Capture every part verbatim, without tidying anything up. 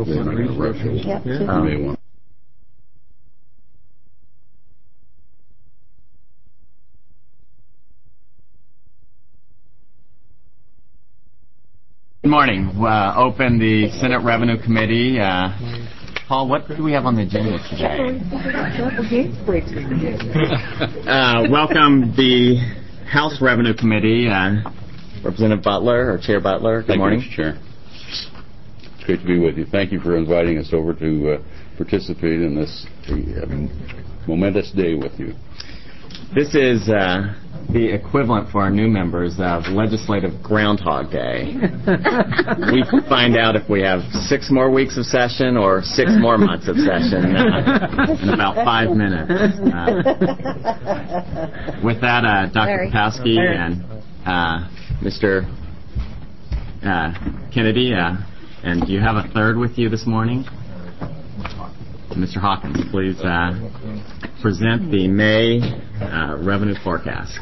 Yep. You may want. Good morning. Uh, open the Senate Revenue Committee. Uh, Paul, what do we have on the agenda today? uh, welcome the House Revenue Committee. Uh, Representative Butler, or Chair Butler, good Thank morning. you, Mister Chair. It's great to be with you. Thank you for inviting us over to uh, participate in this uh, I mean, momentous day with you. This is uh, the equivalent for our new members of Legislative Groundhog Day. We find out if we have six more weeks of session or six more months of session uh, in about five minutes. Uh, with that, uh, Doctor Katowski and uh, Mister Uh, Kennedy, uh, and do you have a third with you this morning? Mister Hawkins, please uh, present the May uh, revenue forecast.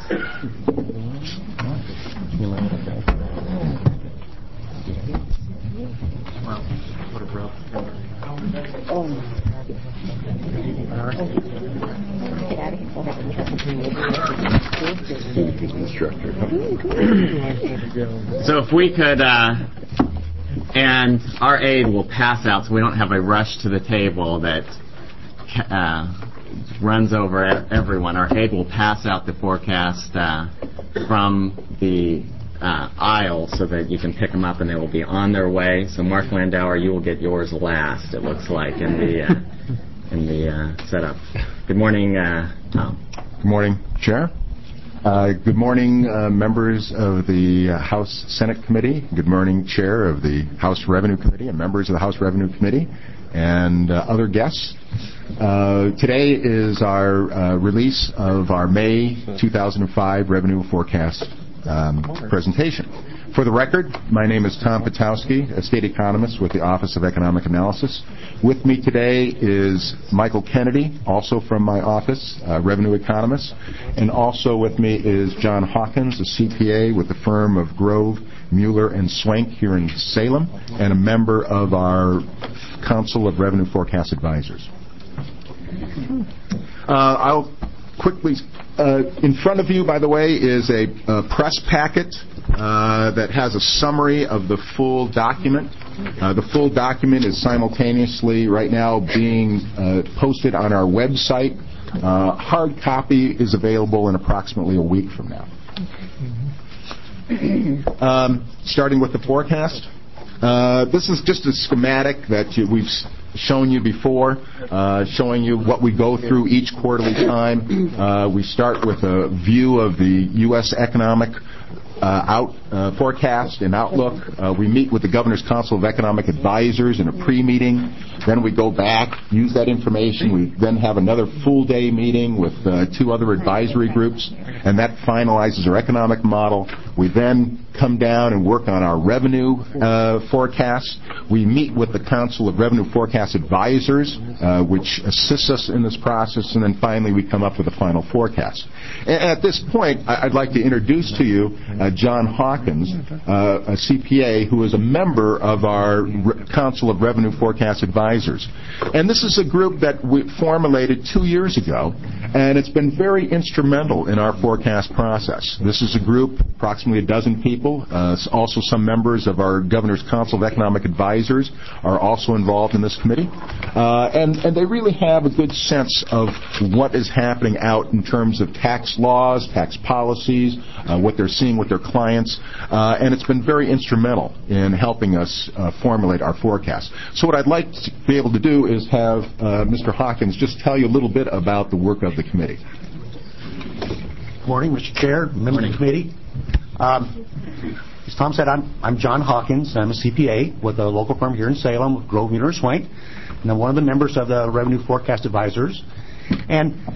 So if we could, uh, and our aide will pass out so we don't have a rush to the table that uh, runs over everyone. Our aide will pass out the forecast uh, from the uh, aisle so that you can pick them up and they will be on their way. So Mark Landauer, you will get yours last, it looks like, in the, uh, in the uh, setup. Good morning, uh, Tom. Good morning, Chair. Uh, good morning, uh, members of the uh, House Senate Committee. Good morning, Chair of the House Revenue Committee and members of the House Revenue Committee and uh, other guests. Uh, today is our uh, release of our May two thousand five revenue forecast um, presentation. For the record, my name is Tom Katowski, a state economist with the Office of Economic Analysis. With me today is Michael Kennedy, also from my office, a revenue economist. And also with me is John Hawkins, a C P A with the firm of Grove, Mueller, and Swank here in Salem, and a member of our Council of Revenue Forecast Advisors. Uh, I'll quickly... Uh, in front of you, by the way, is a, a press packet uh, that has a summary of the full document. Uh, the full document is simultaneously right now being uh, posted on our website. Uh, hard copy is available in approximately a week from now. Um, starting with the forecast. Uh, this is just a schematic that you, we've shown you before, uh, showing you what we go through each quarterly time. Uh, we start with a view of the U S economic uh, out uh, forecast and outlook. Uh, we meet with the Governor's Council of Economic Advisors in a pre-meeting. Then we go back, use that information. We then have another full-day meeting with uh, two other advisory groups, and that finalizes our economic model. We then come down and work on our revenue uh, forecasts. We meet with the Council of Revenue Forecast Advisors, uh, which assists us in this process, and then finally we come up with a final forecast. And at this point, I'd like to introduce to you uh, John Hawkins, uh, a C P A who is a member of our Re- Council of Revenue Forecast Advisors. And this is a group that we formulated two years ago, and it's been very instrumental in our forecast process. This is a group, approximately a dozen people. Uh, also some members of our Governor's Council of Economic Advisors are also involved in this committee. Uh, and, and they really have a good sense of what is happening out in terms of tax laws, tax policies, uh, what they're seeing with their clients. Uh, and it's been very instrumental in helping us uh, formulate our forecast. So what I'd like to be able to do is have uh, Mister Hawkins just tell you a little bit about the work of the committee. Good morning, Mister Chair, members of the committee. Um, as Tom said, I'm, I'm John Hawkins. I'm a C P A with a local firm here in Salem with Grove, Mueller, and Swank. And I'm one of the members of the Revenue Forecast Advisors. And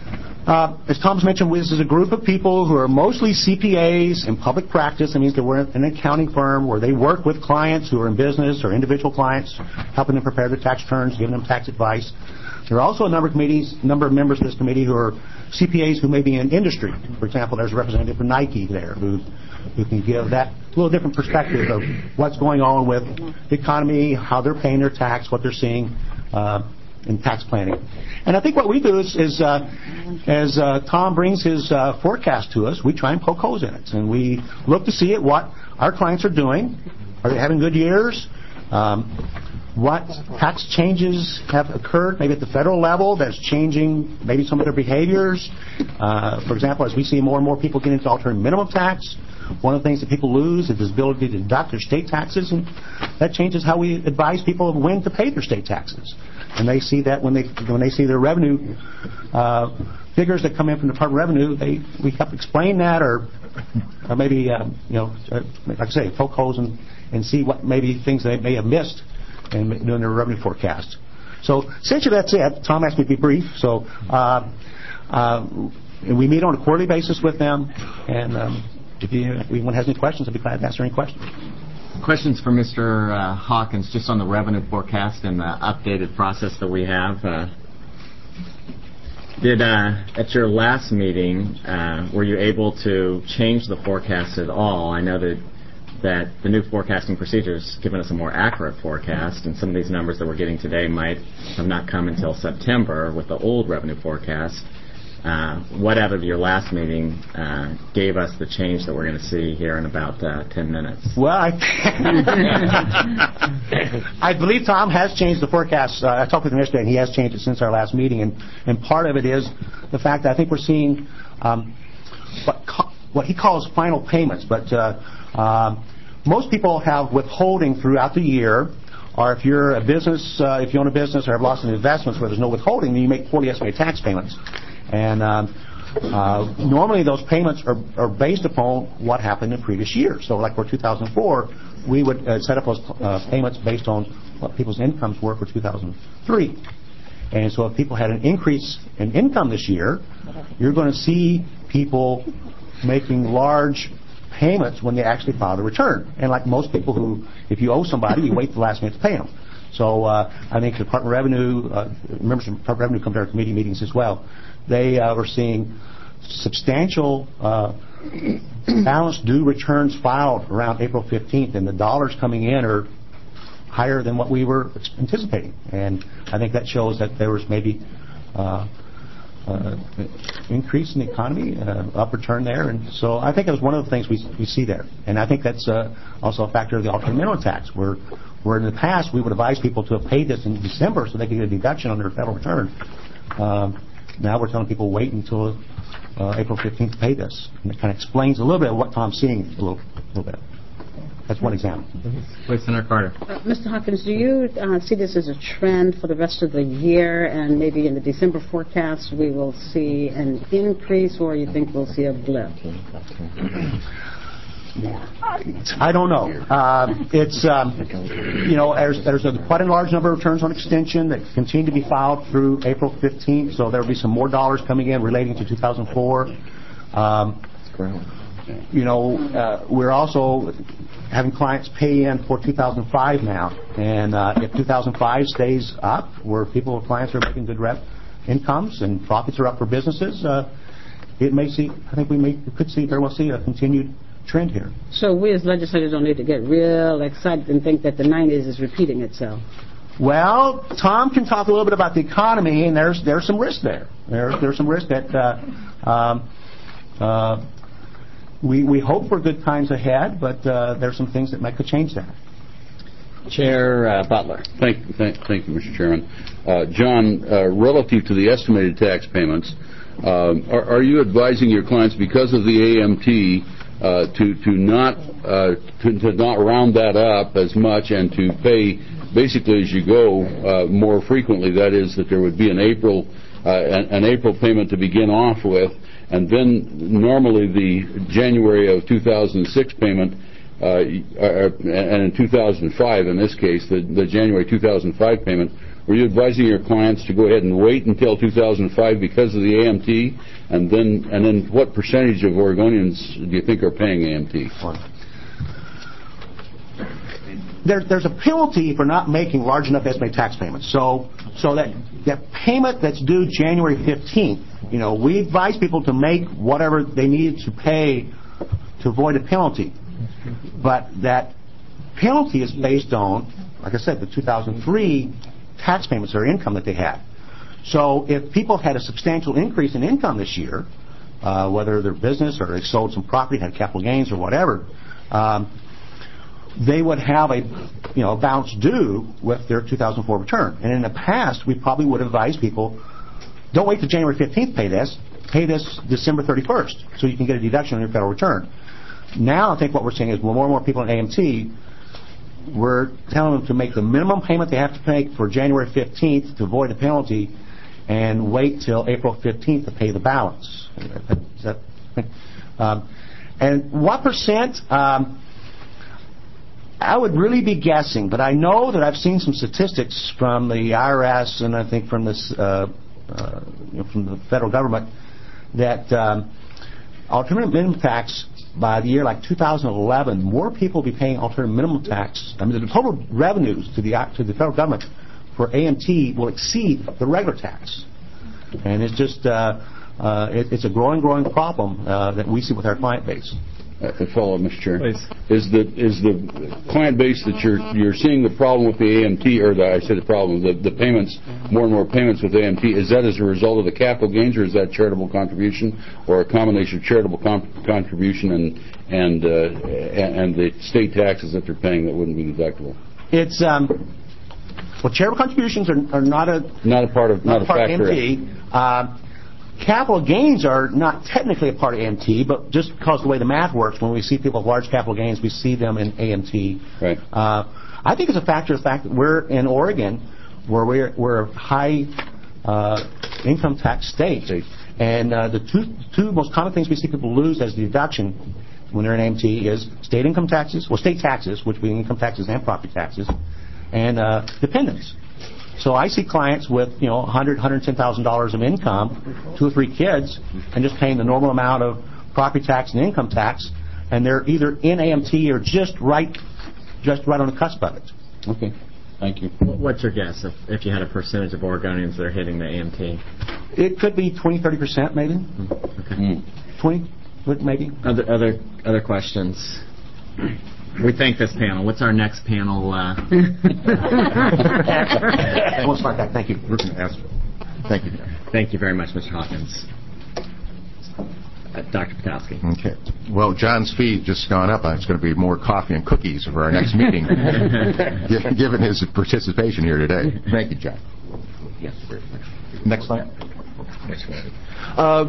Uh, as Tom's mentioned, this is a group of people who are mostly C P As in public practice. That means they're in an accounting firm where they work with clients who are in business or individual clients, helping them prepare their tax returns, giving them tax advice. There are also a number of committees, number of members of this committee who are C P As who may be in industry. For example, there's a representative from Nike there who, who can give that little different perspective of what's going on with the economy, how they're paying their tax, what they're seeing uh, in tax planning. And I think what we do is, is uh, as uh, Tom brings his uh, forecast to us, we try and poke holes in it. And we look to see at what our clients are doing. Are they having good years? Um, what tax changes have occurred, maybe at the federal level, that's changing maybe some of their behaviors. Uh, for example, as we see more and more people get into alternative minimum tax, one of the things that people lose is the ability to deduct their state taxes, and that changes how we advise people of when to pay their state taxes. And they see that when they when they see their revenue uh, figures that come in from the Department of Revenue, they we help explain that, or or maybe um, you know, like I say, poke holes and and see what maybe things they may have missed in doing their revenue forecast. So essentially that's it. Tom asked me to be brief. So uh, uh, we meet on a quarterly basis with them, and um, if, you, if anyone has any questions, I'd be glad to answer any questions. Questions for Mister Uh, Hawkins, just on the revenue forecast and the updated process that we have. Uh, did uh, at your last meeting, uh, were you able to change the forecast at all? I know that that the new forecasting procedure has given us a more accurate forecast, and some of these numbers that we're getting today might have not come until September with the old revenue forecast. Uh, what out of your last meeting uh, gave us the change that we're going to see here in about uh, ten minutes? Well, I, I believe Tom has changed the forecast. Uh, I talked with him yesterday, and he has changed it since our last meeting. And, and part of it is the fact that I think we're seeing um, what, co- what he calls final payments. But uh, um, most people have withholding throughout the year. Or if you're a business, uh, if you own a business or have lost in investments where there's no withholding, then you make quarterly estimated tax payments. And um, uh, normally those payments are, are based upon what happened in previous years. So like for two thousand four, we would uh, set up those uh, payments based on what people's incomes were for two thousand three. And so if people had an increase in income this year, you're going to see people making large payments when they actually file the return. And like most people who, if you owe somebody, you wait till the last minute to pay them. So uh, I think the Department of Revenue, uh, members of the Department of Revenue come to our committee meetings as well. They uh, are seeing substantial uh, balance due returns filed around April fifteenth, and the dollars coming in are higher than what we were anticipating. And I think that shows that there was maybe uh, uh, increase in the economy, uh, up return there. And so I think it was one of the things we, we see there. And I think that's uh, also a factor of the alternative minimum tax, where, where in the past we would advise people to have paid this in December so they could get a deduction on their federal return. Um, now we're telling people wait until uh, April fifteenth to pay this. And it kind of explains a little bit of what Tom's seeing a little, a little bit. That's one example. Please, Senator Carter. Uh, Mister Hawkins, do you uh, see this as a trend for the rest of the year, and maybe in the December forecast we will see an increase, or you think we'll see a blip? I don't know. Uh, it's, um, you know, there's, there's a, quite a large number of returns on extension that continue to be filed through April fifteenth, so there will be some more dollars coming in relating to two thousand four. Um, you know, uh, we're also having clients pay in for two thousand five now, and uh, if two thousand five stays up, where people, clients are making good rep incomes and profits are up for businesses, uh, it may see, I think we may could see, very well see a continued trend here. So we as legislators don't need to get real excited and think that the nineties is repeating itself. Well, Tom can talk a little bit about the economy, and there's there's some risk there. There's there's some risk that uh, um, uh, we we hope for good times ahead, but uh, there's some things that might could change that. Chair uh, Butler. Thank, thank, thank you, Mister Chairman. Uh, John, uh, relative to the estimated tax payments, um, are, are you advising your clients because of the A M T uh, to to not uh, to, to not round that up as much and to pay basically as you go uh, more frequently? That is, that there would be an April uh, an, an April payment to begin off with, and then normally the January of two thousand six payment. Uh, and in two thousand five, in this case, the, the January two thousand five payment were you advising your clients to go ahead and wait until two thousand five because of the A M T? And then, and then what percentage of Oregonians do you think are paying A M T? There, there's a penalty for not making large enough estimated tax payments. So, so that that payment that's due January fifteenth, you know, we advise people to make whatever they need to pay to avoid a penalty. But that penalty is based on, like I said, the two thousand three tax payments or income that they had. So if people had a substantial increase in income this year, uh, whether their business or they sold some property, had capital gains or whatever, um, they would have a, you know, balance due with their two thousand four return. And in the past, we probably would advise people, don't wait till January fifteenth to pay this. Pay this December thirty-first so you can get a deduction on your federal return. Now I think what we're seeing is more and more people in A M T, we're telling them to make the minimum payment they have to make for January fifteenth to avoid the penalty and wait till April fifteenth to pay the balance. Is that, um, and what percent? Um, I would really be guessing, but I know that I've seen some statistics from the I R S and I think from this uh, uh, you know, from the federal government that um, alternative minimum tax by the year like two thousand eleven, more people will be paying alternative minimum tax. I mean, the total revenues to the to the federal government for A M T will exceed the regular tax, and it's just uh, uh, it, it's a growing, growing problem uh, that we see with our client base. A follow-up, Mister Chair. Please. Is the is the client base that you're you're seeing the problem with the A M T, or the, I said the problem, the, the payments, more and more payments with A M T, is that as a result of the capital gains, or is that charitable contribution, or a combination of charitable com- contribution and and uh, and the state taxes that they're paying that wouldn't be deductible? It's um, well, charitable contributions are, are not a not a part of not, not a part factor of A M T. Uh, Capital gains are not technically a part of A M T, but just because of the way the math works, when we see people with large capital gains, we see them in A M T. Right. Uh, I think it's a factor of the fact that we're in Oregon, where we're, we're a high uh, income tax state. State. And uh, the two, two most common things we see people lose as deduction when they're in A M T is state income taxes, well, state taxes, which would be income taxes and property taxes, and uh, dependents. So I see clients with, you know, one hundred thousand dollars, one hundred ten thousand dollars of income, two or three kids, and just paying the normal amount of property tax and income tax, and they're either in A M T or just right, just right on the cusp of it. Okay. Thank you. What's your guess if, if you had a percentage of Oregonians that are hitting the A M T? It could be twenty, thirty percent maybe. Okay. Mm. twenty, maybe. Other other other questions? We thank this panel. What's our next panel? Uh... We'll start that. Thank you. Thank you. Thank you very much, Mister Hawkins. Uh, Doctor Patowski. Okay. Well, John's fee just gone up. It's going to be more coffee and cookies for our next meeting, given his participation here today. Thank you, John. Yes. Next slide. Uh,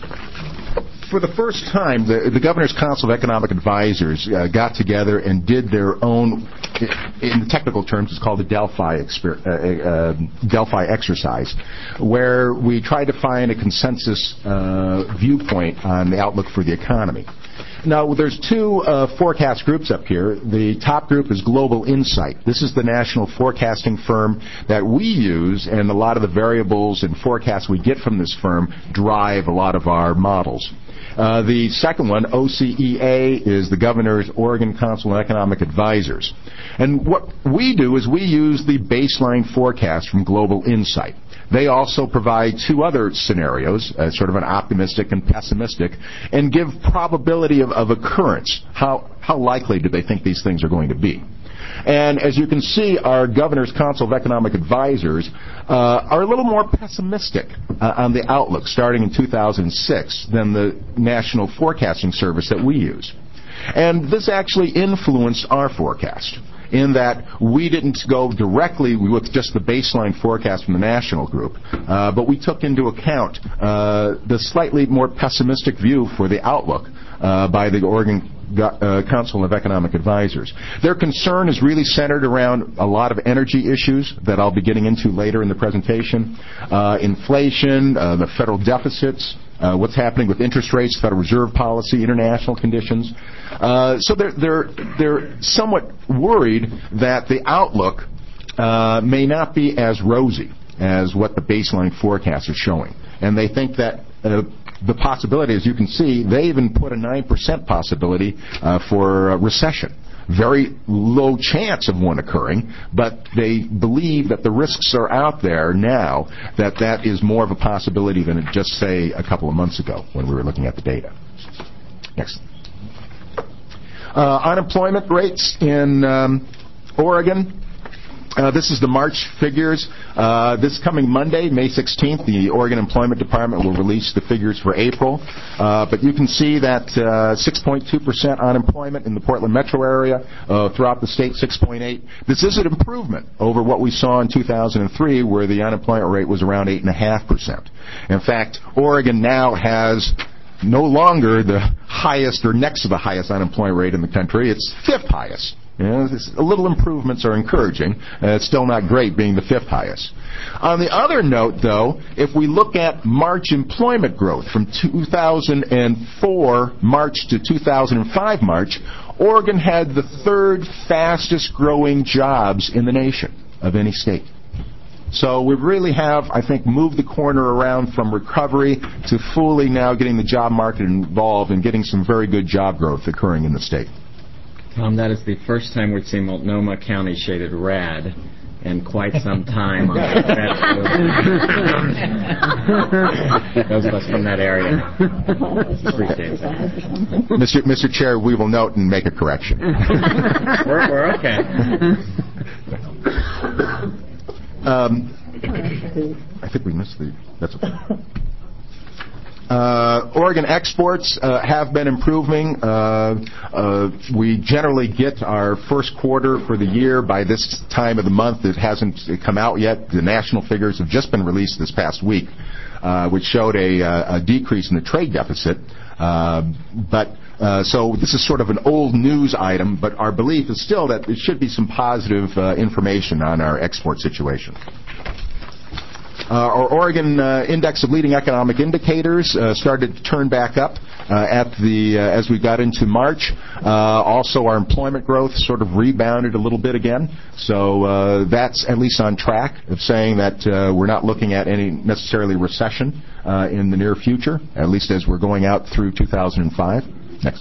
for the first time, the, the Governor's Council of Economic Advisors uh, got together and did their own, in the technical terms, it's called the Delphi, exper- uh, uh, Delphi exercise, where we tried to find a consensus uh, viewpoint on the outlook for the economy. Now, there's two uh, forecast groups up here. The top group is Global Insight. This is the national forecasting firm that we use, and a lot of the variables and forecasts we get from this firm drive a lot of our models. Uh, the second one, O C E A, is the Governor's Oregon Council of Economic Advisors. And what we do is we use the baseline forecast from Global Insight. They also provide two other scenarios, uh, sort of an optimistic and pessimistic, and give probability of, of occurrence. How, how likely do they think these things are going to be? And as you can see, our Governor's Council of Economic Advisors uh, are a little more pessimistic uh, on the outlook starting in two thousand six than the National Forecasting Service that we use. And this actually influenced our forecast, in that we didn't go directly with just the baseline forecast from the national group, uh, but we took into account uh, the slightly more pessimistic view for the outlook uh, by the Oregon uh, Council of Economic Advisors. Their concern is really centered around a lot of energy issues that I'll be getting into later in the presentation, uh, inflation, uh, the federal deficits, Uh, what's happening with interest rates, Federal Reserve policy, international conditions. Uh, so they're, they're, they're somewhat worried that the outlook uh, may not be as rosy as what the baseline forecast is showing. And they think that uh, the possibility, as you can see, they even put a nine percent possibility uh, for a recession. Very low chance of one occurring, but they believe that the risks are out there now, that that is more of a possibility than just, say, a couple of months ago when we were looking at the data. Next. Uh, unemployment rates in um, Oregon. Uh, this is the March figures. Uh, this coming Monday, May sixteenth, the Oregon Employment Department will release the figures for April. Uh, but you can see that uh, six point two percent unemployment in the Portland metro area, uh, throughout the state, six point eight. This is an improvement over what we saw in two thousand three, where the unemployment rate was around eight point five percent. In fact, Oregon now has no longer the highest or next to the highest unemployment rate in the country. It's fifth highest. You know, this, a little improvements are encouraging. Uh, it's still not great being the fifth highest. On the other note, though, if we look at March employment growth from two thousand four March to two thousand five March, Oregon had the third fastest growing jobs in the nation of any state. So we really have, I think, moved the corner around from recovery to fully now getting the job market involved and getting some very good job growth occurring in the state. Tom, that is the first time we've seen Multnomah County shaded red in quite some time. On those of us from that area appreciate that. Mister Mister Chair, we will note and make a correction. we're, we're okay. Um, I think we missed the. That's okay. Uh, Oregon exports uh, have been improving. Uh, uh, we generally get our first quarter for the year by this time of the month. It hasn't come out yet. The national figures have just been released this past week, uh, which showed a, a decrease in the trade deficit. Uh, but uh, so this is sort of an old news item, but our belief is still that there should be some positive uh, information on our export situation. Uh, our Oregon uh, Index of Leading Economic Indicators uh, started to turn back up uh, at the uh, as we got into March. Uh, also, our employment growth sort of rebounded a little bit again. So uh, that's at least on track of saying that uh, we're not looking at any necessarily recession uh, in the near future, at least as we're going out through two thousand five. Next.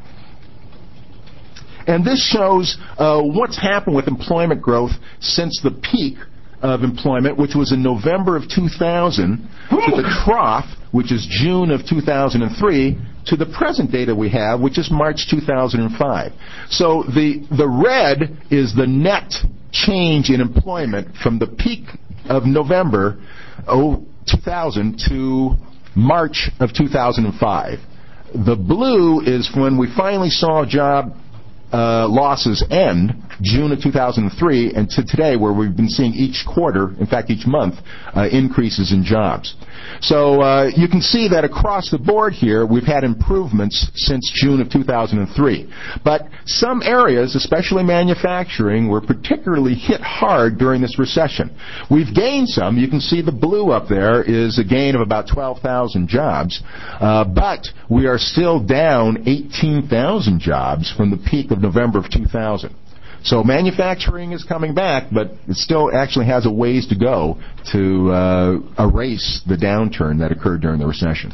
And this shows uh, what's happened with employment growth since the peak of employment, which was in November of two thousand, to the trough, which is June of two thousand three, to the present data we have, which is March two thousand five. So the the red is the net change in employment from the peak of November oh, two thousand to March of two thousand five. The blue is when we finally saw job Uh, losses end, June of two thousand three, and to today, where we've been seeing each quarter, in fact each month, uh, increases in jobs. So uh, you can see that across the board here, we've had improvements since June of two thousand three. But some areas, especially manufacturing, were particularly hit hard during this recession. We've gained some. You can see the blue up there is a gain of about twelve thousand jobs, uh, but we are still down eighteen thousand jobs from the peak of November of two thousand. So manufacturing is coming back, but it still actually has a ways to go to uh, erase the downturn that occurred during the recession.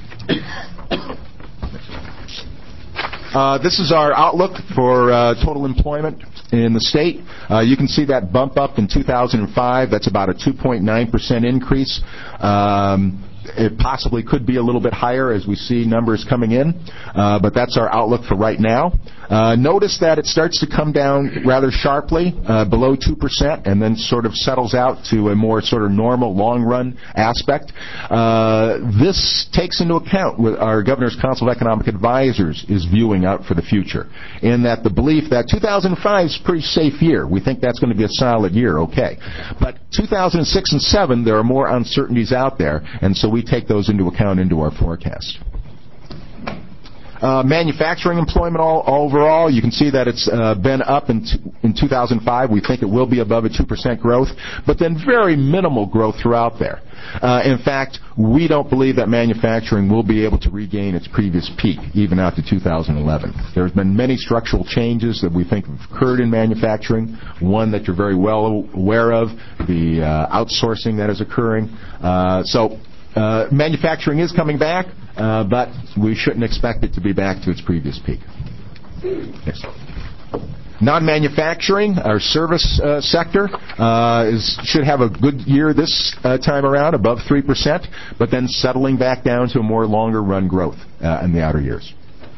Uh, this is our outlook for uh, total employment in the state. Uh, you can see that bump up in two thousand five. That's about a two point nine percent increase. Um, It possibly could be a little bit higher as we see numbers coming in, uh, but that's our outlook for right now. Uh, notice that it starts to come down rather sharply, uh, below two percent, and then sort of settles out to a more sort of normal long-run aspect. Uh, this takes into account what our Governor's Council of Economic Advisors is viewing out for the future, in that the belief that two thousand five is a pretty safe year. We think that's going to be a solid year, okay. But two thousand six and seven, there are more uncertainties out there, and so we take those into account into our forecast. Uh, manufacturing employment all, overall, you can see that it's uh, been up in, t- in two thousand five. We think it will be above a two percent growth, but then very minimal growth throughout there. Uh, in fact, we don't believe that manufacturing will be able to regain its previous peak, even out to two thousand eleven. There's been many structural changes that we think have occurred in manufacturing. One that you're very well aware of, the uh, outsourcing that is occurring. Uh, so uh, manufacturing is coming back, uh, but we shouldn't expect it to be back to its previous peak. Yes. Non-manufacturing, our service uh, sector, uh, is, should have a good year this uh, time around, above three percent, but then settling back down to a more longer-run growth uh, in the outer years.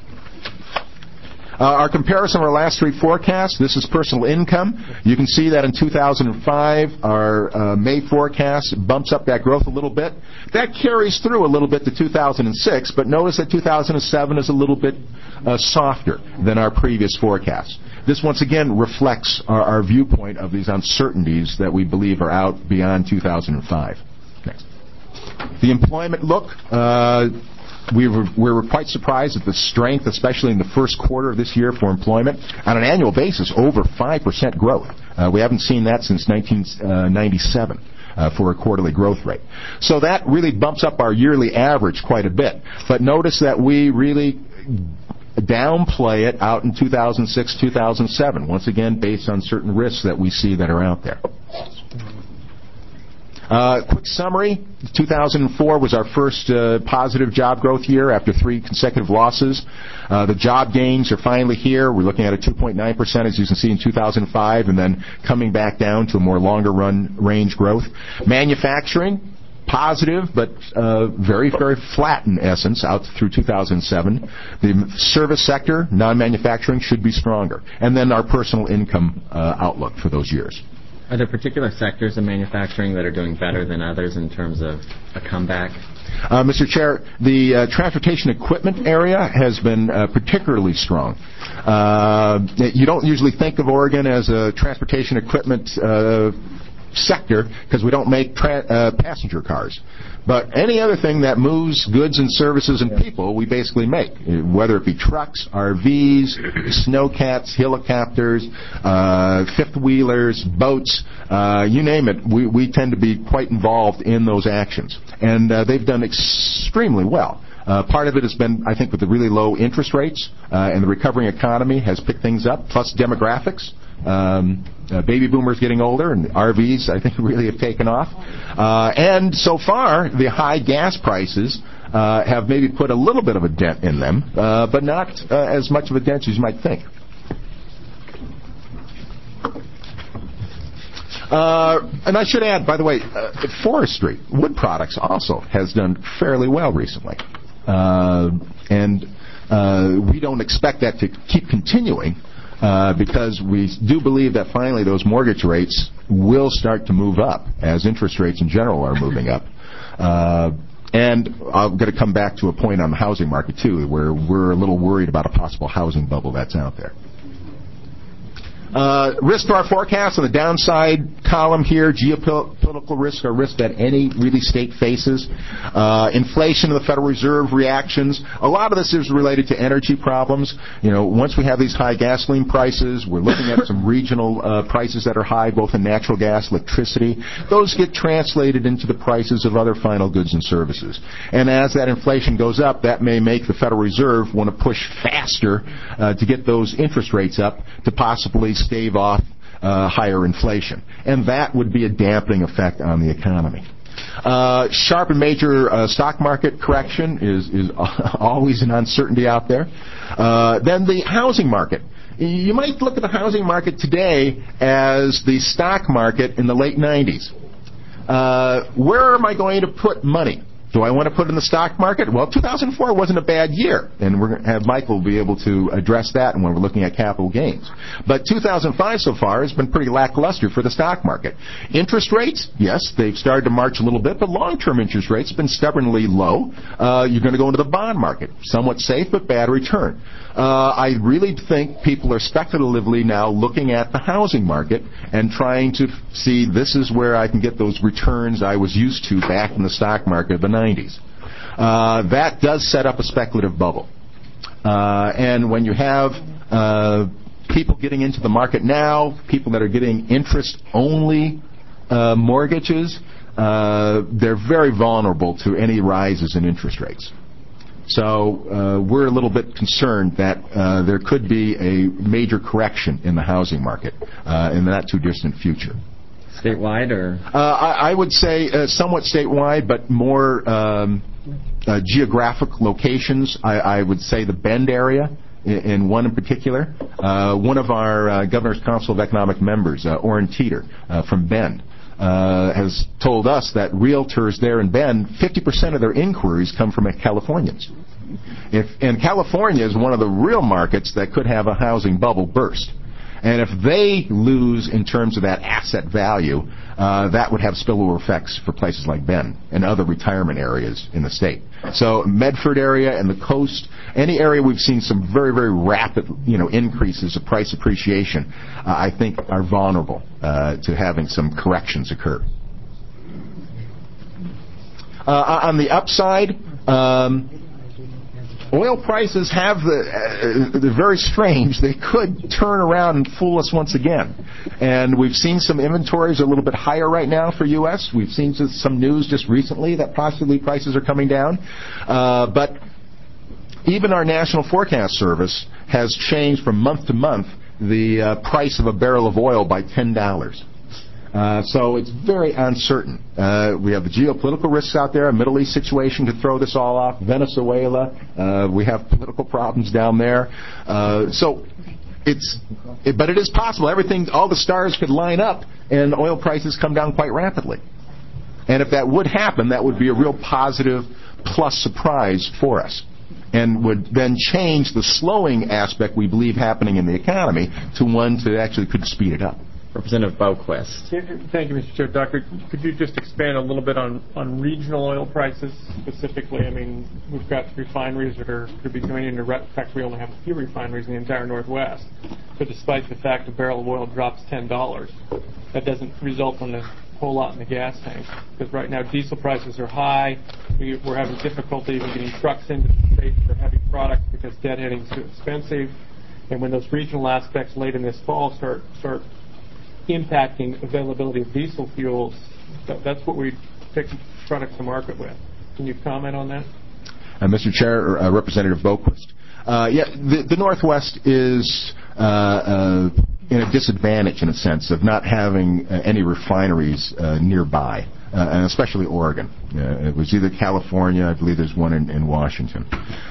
Uh, our comparison of our last three forecasts, this is personal income. You can see that in two thousand five, our uh, May forecast bumps up that growth a little bit. That carries through a little bit to two thousand six, but notice that two thousand seven is a little bit uh, softer than our previous forecast. This, once again, reflects our, our viewpoint of these uncertainties that we believe are out beyond two thousand five. Next. The employment look. Uh, We were, we were quite surprised at the strength, especially in the first quarter of this year for employment. On an annual basis, over five percent growth. Uh, we haven't seen that since nineteen ninety-seven uh, for a quarterly growth rate. So that really bumps up our yearly average quite a bit. But notice that we really downplay it out in two thousand six, two thousand seven, once again based on certain risks that we see that are out there. Uh, quick summary, two thousand four was our first uh, positive job growth year after three consecutive losses. Uh, the job gains are finally here. We're looking at a two point nine percent, as you can see, in two thousand five, and then coming back down to a more longer-run range growth. Manufacturing, positive, but uh, very, very flat in essence out through two thousand seven. The service sector, non-manufacturing, should be stronger. And then our personal income uh, outlook for those years. Are there particular sectors of manufacturing that are doing better than others in terms of a comeback? Uh, Mister Chair, the uh, transportation equipment area has been uh, particularly strong. Uh, you don't usually think of Oregon as a transportation equipment uh, sector because we don't make tra- uh, passenger cars. But any other thing that moves goods and services and people, we basically make, whether it be trucks, R Vs, snowcats, helicopters, uh, fifth-wheelers, boats, uh, you name it. We, we tend to be quite involved in those actions. And uh, they've done extremely well. Uh, part of it has been, I think, with the really low interest rates uh, and the recovering economy has picked things up, plus demographics. Um, uh, baby boomers getting older, and R Vs, I think, really have taken off. Uh, and so far, the high gas prices uh, have maybe put a little bit of a dent in them, uh, but not uh, as much of a dent as you might think. Uh, and I should add, by the way, uh, forestry, wood products also has done fairly well recently. Uh, and uh, we don't expect that to keep continuing. Uh, because we do believe that finally those mortgage rates will start to move up as interest rates in general are moving up. Uh, and I'm going to come back to a point on the housing market, too, where we're a little worried about a possible housing bubble that's out there. Uh, risk to our forecast on the downside column here, geopolitical risk or risk that any really state faces. Uh, inflation of the Federal Reserve reactions. A lot of this is related to energy problems. You know, once we have these high gasoline prices, we're looking at some regional uh, prices that are high, both in natural gas, electricity. Those get translated into the prices of other final goods and services. And as that inflation goes up, that may make the Federal Reserve want to push faster uh, to get those interest rates up to possibly stave off uh, higher inflation. And that would be a dampening effect on the economy. Uh, sharp and major uh, stock market correction is, is always an uncertainty out there. Uh, then the housing market. You might look at the housing market today as the stock market in the late nineties. Uh, where am I going to put money? Do I want to put it in the stock market? Well, two thousand four wasn't a bad year, and we're going to have Michael be able to address that when we're looking at capital gains. But two thousand five so far has been pretty lackluster for the stock market. Interest rates, yes, they've started to march a little bit, but long-term interest rates have been stubbornly low. Uh, you're going to go into the bond market, somewhat safe but bad return. Uh, I really think people are speculatively now looking at the housing market and trying to see this is where I can get those returns I was used to back in the stock market of the nineties. Uh, that does set up a speculative bubble. Uh, and when you have uh, people getting into the market now, people that are getting interest-only uh, mortgages, uh, they're very vulnerable to any rises in interest rates. So uh, we're a little bit concerned that uh, there could be a major correction in the housing market uh, in the not-too-distant future. Statewide, or? Uh, I, I would say uh, somewhat statewide, but more um, uh, geographic locations. I, I would say the Bend area, in, in one in particular. Uh, one of our uh, Governor's Council of Economic members, uh, Orrin Teeter uh, from Bend, uh, has told us that realtors there in Bend, fifty percent of their inquiries come from Californians. If, and California is one of the real markets that could have a housing bubble burst. And if they lose in terms of that asset value, uh, that would have spillover effects for places like Bend and other retirement areas in the state. So Medford area and the coast, any area we've seen some very, very rapid, you know, increases of price appreciation, uh, I think are vulnerable uh, to having some corrections occur. Uh, on the upside, um, oil prices have the, uh, they're very strange. They could turn around and fool us once again. And we've seen some inventories a little bit higher right now for U S. We've seen some news just recently that possibly prices are coming down. Uh, but even our National Forecast Service has changed from month to month the uh, price of a barrel of oil by ten dollars. Uh, so it's very uncertain. Uh, we have the geopolitical risks out there. A Middle East situation could throw this all off. Venezuela. Uh, we have political problems down there. Uh, so it's, it, but it is possible. Everything, all the stars could line up, and oil prices come down quite rapidly. And if that would happen, that would be a real positive plus surprise for us, and would then change the slowing aspect we believe happening in the economy to one that actually could speed it up. Representative Boquist. Thank you, Mister Chair. Doctor, could you just expand a little bit on, on regional oil prices specifically? I mean, we've got refineries that are could be coming into, in fact, we only have a few refineries in the entire Northwest. But despite the fact a barrel of oil drops ten dollars, that doesn't result in a whole lot in the gas tank. Because right now diesel prices are high. We, we're having difficulty even getting trucks into the state for heavy products because deadheading is too expensive. And when those regional aspects late in this fall start start impacting availability of diesel fuels, that, that's what we pick products to market with. Can you comment on that? Uh, Mister Chair, uh, Representative Boquist. Uh, yeah, the, the Northwest is uh, uh, in a disadvantage in a sense of not having uh, any refineries uh, nearby, uh, and especially Oregon. Uh, it was either California, I believe there's one in, in Washington.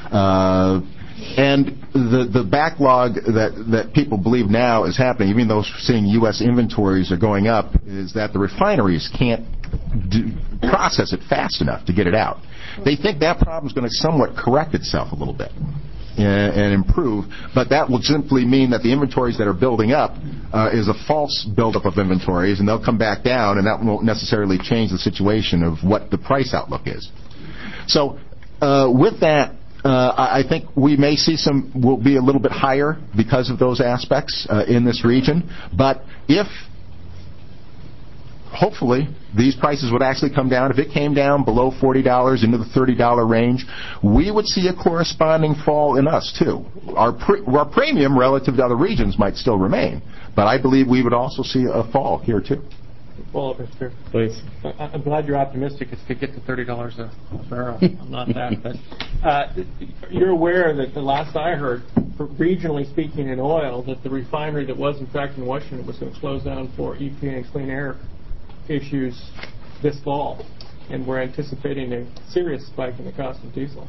Uh, And the the backlog that, that people believe now is happening, even though seeing U S inventories are going up, is that the refineries can't do, process it fast enough to get it out. They think that problem is going to somewhat correct itself a little bit and, and improve, but that will simply mean that the inventories that are building up uh, is a false buildup of inventories, and they'll come back down, and that won't necessarily change the situation of what the price outlook is. So uh, with that, Uh, I think we may see some, will be a little bit higher because of those aspects uh, in this region. But if, hopefully, these prices would actually come down, if it came down below forty dollars into the thirty dollars range, we would see a corresponding fall in us, too. Our, pre- our premium relative to other regions might still remain, but I believe we would also see a fall here, too. Well, Mister Please. I'm glad you're optimistic it's to get to thirty dollars a barrel. I'm not that. But uh, you're aware that the last I heard, regionally speaking in oil, that the refinery that was in fact in Washington was going to close down for E P A and clean air issues this fall. And we're anticipating a serious spike in the cost of diesel.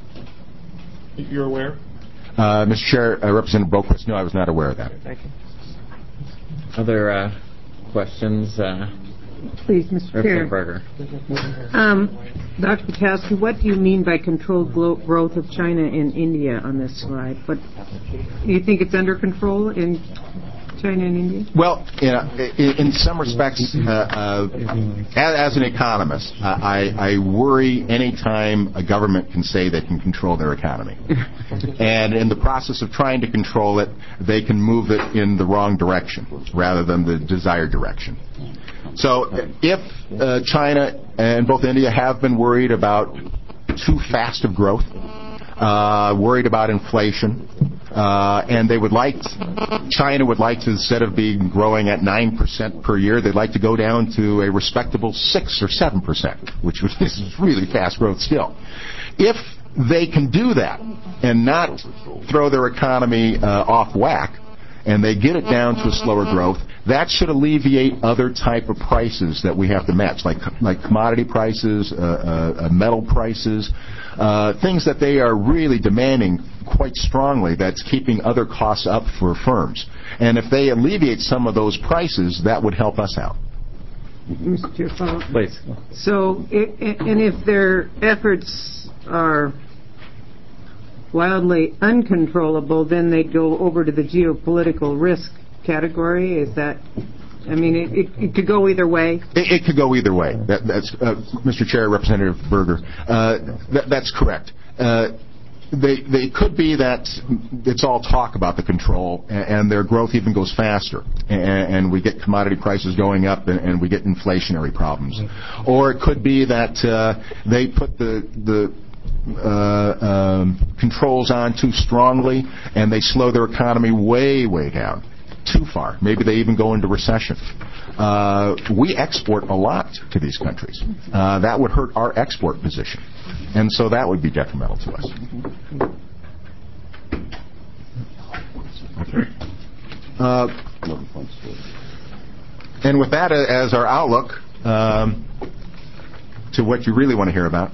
You're aware? Uh, Mister Chair, uh, Representative Boquist, no, I was not aware of that. Okay, thank you. Other uh, questions? Uh, Please, Mister Chair. Berger. Um, Doctor Bukowski, what do you mean by controlled glo- growth of China and India on this slide? What, do you think it's under control in China and India? Well, you know, in, in some respects, uh, uh, as, as an economist, uh, I, I worry any time a government can say they can control their economy. And in the process of trying to control it, they can move it in the wrong direction rather than the desired direction. So if uh, China and both India have been worried about too fast of growth, uh, worried about inflation, uh, and they would like, China would like to, instead of being growing at nine percent per year, they'd like to go down to a respectable six or seven percent, which is really fast growth still. If they can do that and not throw their economy uh, off whack, and they get it down to a slower growth, that should alleviate other type of prices that we have to match, like like commodity prices, uh, uh, metal prices, uh, things that they are really demanding quite strongly that's keeping other costs up for firms. And if they alleviate some of those prices, that would help us out. Mister Chair, follow- Please. So, i- i- and if their efforts are wildly uncontrollable, then they'd go over to the geopolitical risk category. Is that, I mean, it, it, it could go either way. It, it could go either way. That, that's uh, Mister Chair, Representative Berger. Uh, that, that's correct. Uh, they they could be that it's all talk about the control, and, and their growth even goes faster, and, and we get commodity prices going up, and, and we get inflationary problems. Or it could be that uh, they put the the Uh, um, controls on too strongly, and they slow their economy way, way down, too far. Maybe they even go into recession. Uh, we export a lot to these countries. Uh, that would hurt our export position, and so that would be detrimental to us. Uh, and with that as our outlook, um, to what you really want to hear about,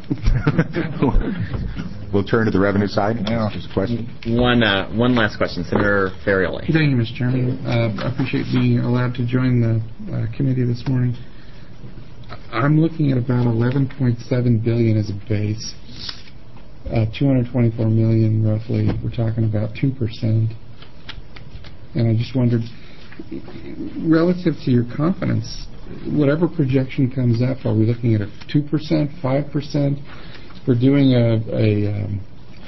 we'll turn to the revenue side. Yeah. Just a question. One, uh, one last question, Senator Ferrioli. Thank you, Mister Chairman. Uh, I appreciate being allowed to join the uh, committee this morning. I'm looking at about eleven point seven billion dollars as a base, uh, two hundred twenty-four million dollars roughly. We're talking about two percent. And I just wondered, relative to your confidence, whatever projection comes up, are we looking at a two percent, five percent? If we're doing a a, um,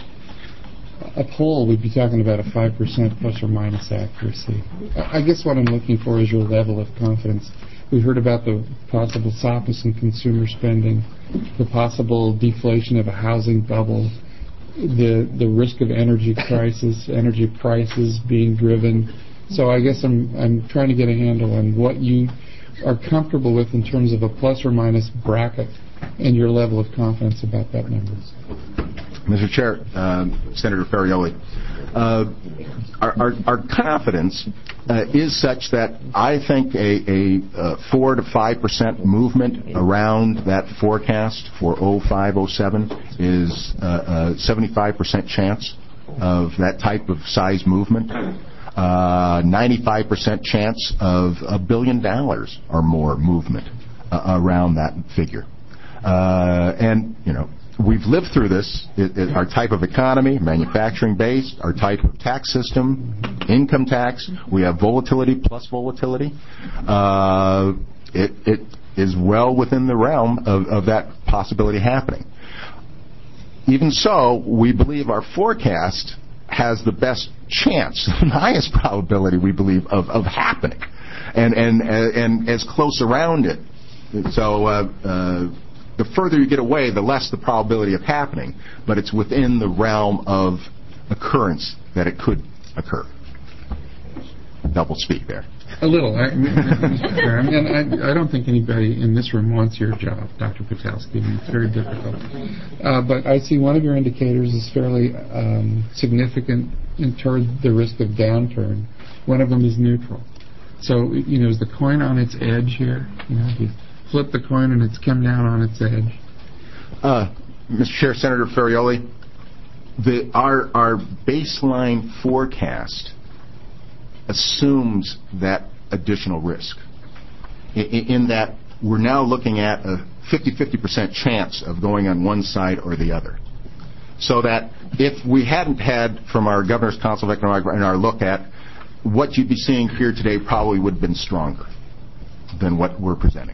a poll, we'd be talking about a five percent plus or minus accuracy. I guess what I'm looking for is your level of confidence. We've heard about the possible softness in consumer spending, the possible deflation of a housing bubble, the the risk of energy crisis, energy prices being driven. So I guess I'm I'm trying to get a handle on what you are comfortable with in terms of a plus or minus bracket and your level of confidence about that number. Mister Chair, uh, Senator Ferrioli, uh, our, our, our confidence uh, is such that I think a, a, a four to five percent movement around that forecast for oh five oh seven is uh, a seventy-five percent chance of that type of size movement. Uh, ninety-five percent chance of a billion dollars or more movement uh, around that figure. Uh, and, you know, we've lived through this. It, it, our type of economy, manufacturing-based, our type of tax system, income tax, we have volatility plus volatility. Uh, it, it is well within the realm of, of that possibility happening. Even so, we believe our forecast has the best chance, the highest probability, we believe, of, of happening, and, and and as close around it. So uh, uh, the further you get away, the less the probability of happening, but it's within the realm of occurrence that it could occur. Double speak there. A little, I, Mister Chair. And I, I don't think anybody in this room wants your job, Doctor Patalski. I mean, it's very difficult. Uh, but I see one of your indicators is fairly um, significant in toward the risk of downturn. One of them is neutral. So, you know, is the coin on its edge here? You know, you flip the coin and it's come down on its edge. Uh, Mister Chair, Senator Ferrioli, the, our, our baseline forecast assumes that additional risk, in, in that we're now looking at a fifty-fifty percent chance of going on one side or the other. So that if we hadn't had, from our Governor's Council of Economic and our look at, what you'd be seeing here today probably would have been stronger than what we're presenting.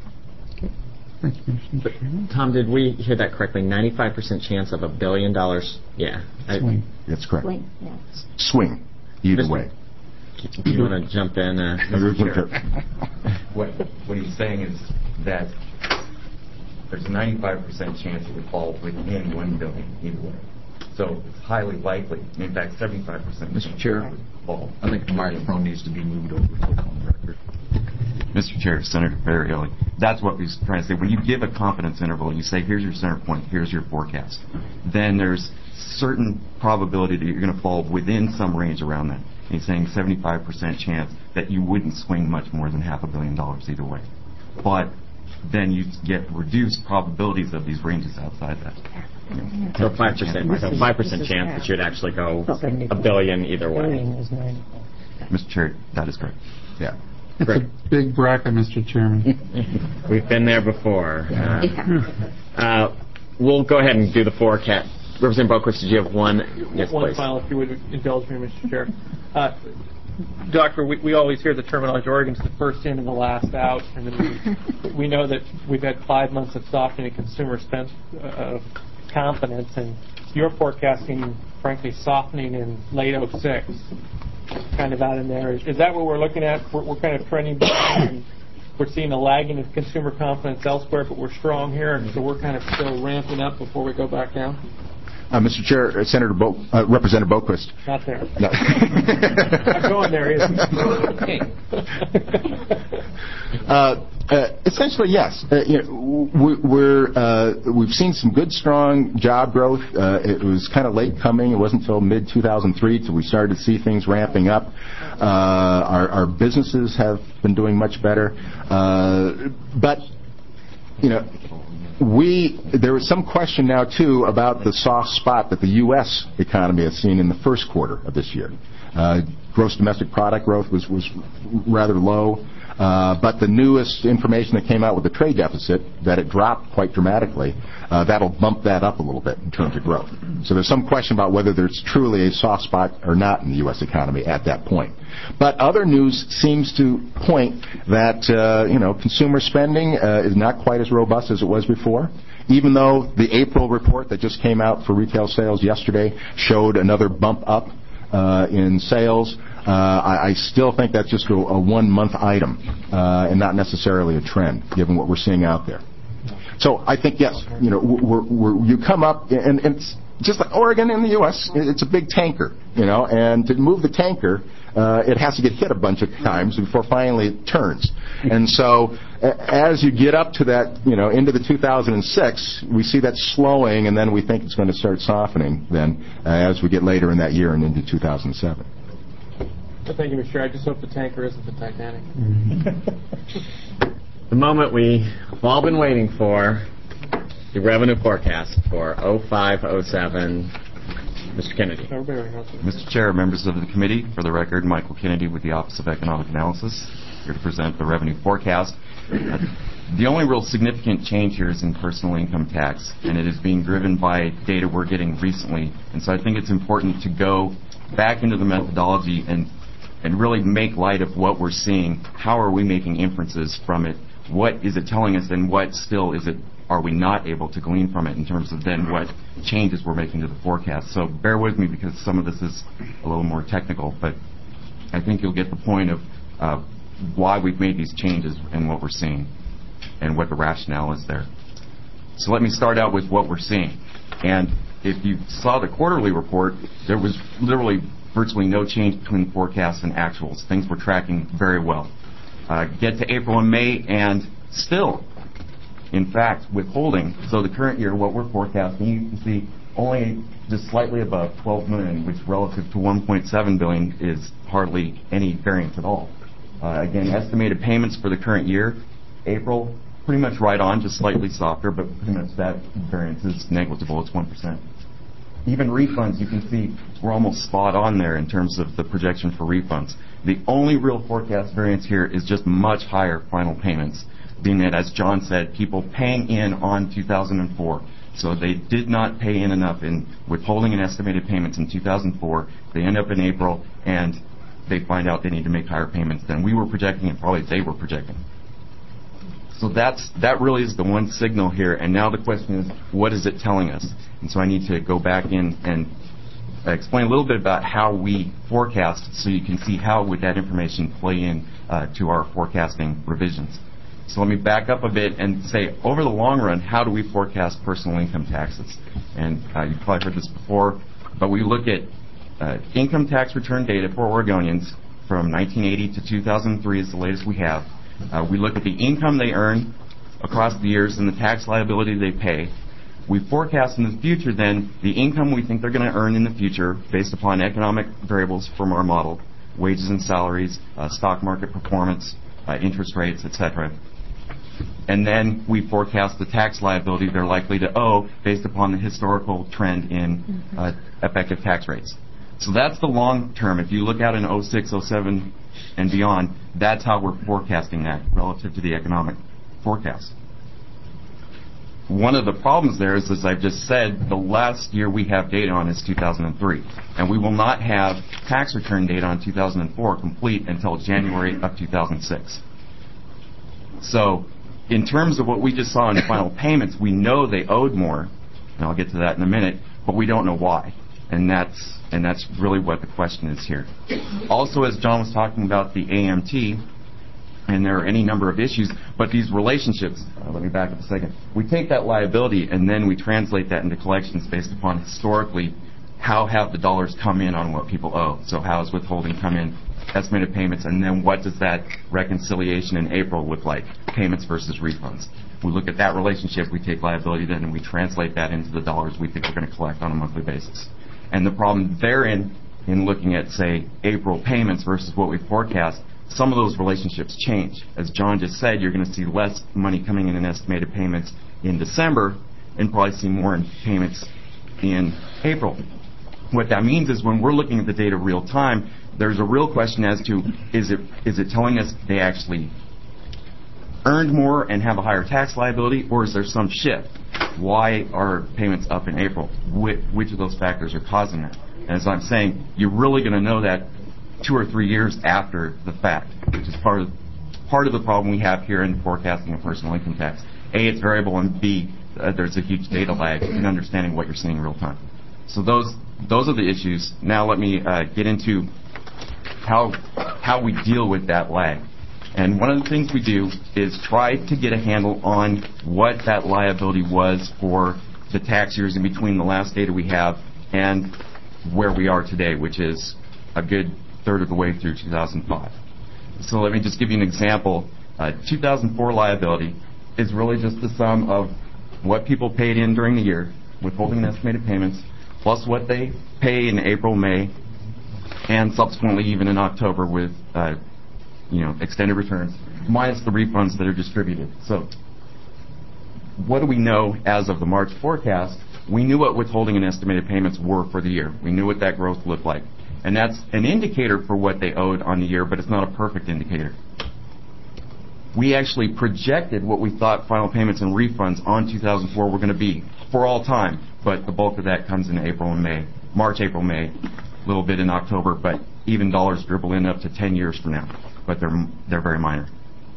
Thank you, Mister Chairman. Tom, did we hear that correctly? ninety-five percent chance of a billion dollars? Yeah. Swing. That's correct. Swing, yeah. Swing, either Mister way. Do you want to jump in, uh, Mister Chair? What, what he's saying is that there's a ninety-five percent chance it would fall within one billion either way. So it's highly likely, in fact, seventy-five percent. Mister Chair, fall. I think the microphone needs to be moved over to on the record. Mister Chair, Senator Ferrielli, that's what we're trying to say. When you give a confidence interval and you say, here's your center point, here's your forecast, then there's certain probability that you're going to fall within some range around that. And he's saying seventy-five percent chance that you wouldn't swing much more than half a billion dollars either way. But then you get reduced probabilities of these ranges outside that. You know, So five percent, so five percent chance that you'd actually go a billion either way. Mister Chair, that is correct. Yeah. It's Great. a big bracket, Mister Chairman. We've been there before. Uh, uh, we'll go ahead and do the forecast. Representative Boquist, did you have one? Yes, One please. final, if you would indulge me, Mister Chair. Uh, Doctor, we, we always hear the terminology, Oregon's the first in and the last out, and then we, we know that we've had five months of softening consumer spend uh, confidence, and you're forecasting, frankly, softening in late oh six, kind of out in there. Is, is that what we're looking at? We're, we're kind of trending back, and we're seeing a lagging of consumer confidence elsewhere, but we're strong here, and so we're kind of still ramping up before we go back down? Uh, Mister Chair, uh, Senator Bo- uh, Representative Boquist. Not there. No. Not going there either. uh, uh, essentially, yes. Uh, you know, we, we're uh, we've seen some good, strong job growth. Uh, it was kind of late coming. It wasn't until mid two thousand three till we started to see things ramping up. Uh, our, our businesses have been doing much better, uh, but you know. We there was some question now too about the soft spot that the U S economy has seen in the first quarter of this year. Uh, gross domestic product growth was was rather low, uh, but the newest information that came out with the trade deficit that it dropped quite dramatically. Uh, that'll bump that up a little bit in terms of growth. So there's some question about whether there's truly a soft spot or not in the U S economy at that point. But other news seems to point that uh, you know consumer spending uh, is not quite as robust as it was before. Even though the April report that just came out for retail sales yesterday showed another bump up uh, in sales, uh, I, I still think that's just a, a one-month item uh, and not necessarily a trend, given what we're seeing out there. So I think yes, you know, we're, we're, you come up and, and it's just like Oregon in the U S It's a big tanker, you know, and to move the tanker, uh, it has to get hit a bunch of times before finally it turns. And so as you get up to that, you know, into the two thousand six, we see that slowing, and then we think it's going to start softening then uh, as we get later in that year and into two thousand seven. Well, thank you, Mister Chair. I just hope the tanker isn't the Titanic. The moment we've all been waiting for, the revenue forecast for oh five oh seven. Mister Kennedy. Mister Chair, members of the committee, for the record, Michael Kennedy with the Office of Economic Analysis, here to present the revenue forecast. Uh, the only real significant change here is in personal income tax, and it is being driven by data we're getting recently. And so I think it's important to go back into the methodology and and really make light of what we're seeing. How are we making inferences from it? What is it telling us, and what still is it are we not able to glean from it in terms of then what changes we're making to the forecast? So bear with me because some of this is a little more technical, but I think you'll get the point of uh, why we've made these changes and what we're seeing and what the rationale is there. So let me start out with what we're seeing. And if you saw the quarterly report, there was literally virtually no change between forecasts and actuals. Things were tracking very well. Uh, get to April and May, and still, in fact, withholding. So the current year, what we're forecasting, you can see only just slightly above twelve million, which relative to one point seven billion is hardly any variance at all. Uh, again, estimated payments for the current year, April, pretty much right on, just slightly softer, but pretty much that variance is negligible. It's one percent. Even refunds, you can see we're almost spot on there in terms of the projection for refunds. The only real forecast variance here is just much higher final payments, being that, as John said, people paying in on two thousand four. So they did not pay in enough in withholding and estimated payments in two thousand four. They end up in April, and they find out they need to make higher payments than we were projecting and probably they were projecting. So that's that really is the one signal here. And now the question is, what is it telling us? And so I need to go back in and explain a little bit about how we forecast so you can see how would that information play in uh, to our forecasting revisions. So let me back up a bit and say, over the long run, how do we forecast personal income taxes? And uh, you've probably heard this before, but we look at uh, income tax return data for Oregonians from nineteen eighty to two thousand three is the latest we have. Uh, we look at the income they earn across the years and the tax liability they pay. We forecast in the future, then, the income we think they're going to earn in the future based upon economic variables from our model, wages and salaries, uh, stock market performance, uh, interest rates, et cetera. And then we forecast the tax liability they're likely to owe based upon the historical trend in uh, effective tax rates. So that's the long term. If you look out in oh six, oh seven, and beyond, that's how we're forecasting that relative to the economic forecast. One of the problems there is, as I've just said, the last year we have data on is two thousand three, and we will not have tax return data on two thousand four complete until January of two thousand six. So in terms of what we just saw in final payments, we know they owed more, and I'll get to that in a minute, but we don't know why. And that's and that's really what the question is here. Also, as John was talking about the A M T, and there are any number of issues, but these relationships, uh, let me back up a second. We take that liability and then we translate that into collections based upon historically how have the dollars come in on what people owe. So how has withholding come in, estimated payments, and then what does that reconciliation in April look like, payments versus refunds. We look at that relationship, we take liability then, and we translate that into the dollars we think we're going to collect on a monthly basis. And the problem therein, in looking at, say, April payments versus what we forecast, some of those relationships change. As John just said, you're going to see less money coming in in estimated payments in December and probably see more in payments in April. What that means is when we're looking at the data real time, there's a real question as to is it is it telling us they actually earned more and have a higher tax liability, or is there some shift? Why are payments up in April? Which, which of those factors are causing that? And as I'm saying, you're really going to know that two or three years after the fact, which is part of part of the problem we have here in forecasting a personal income tax. A, it's variable, and B, uh, there's a huge data lag in understanding what you're seeing in real time. So those those are the issues. Now let me uh, get into how how we deal with that lag. And one of the things we do is try to get a handle on what that liability was for the tax years in between the last data we have and where we are today, which is a good third of the way through two thousand five. So let me just give you an example. Uh, two thousand four liability is really just the sum of what people paid in during the year, withholding and estimated payments, plus what they pay in April, May, and subsequently even in October with uh, you know, extended returns, minus the refunds that are distributed. So what do we know as of the March forecast? We knew what withholding and estimated payments were for the year. We knew what that growth looked like. And that's an indicator for what they owed on the year, but it's not a perfect indicator. We actually projected what we thought final payments and refunds on two thousand four were going to be for all time, but the bulk of that comes in April and May, March, April, May, a little bit in October, but even dollars dribble in up to ten years from now, but they're they're very minor.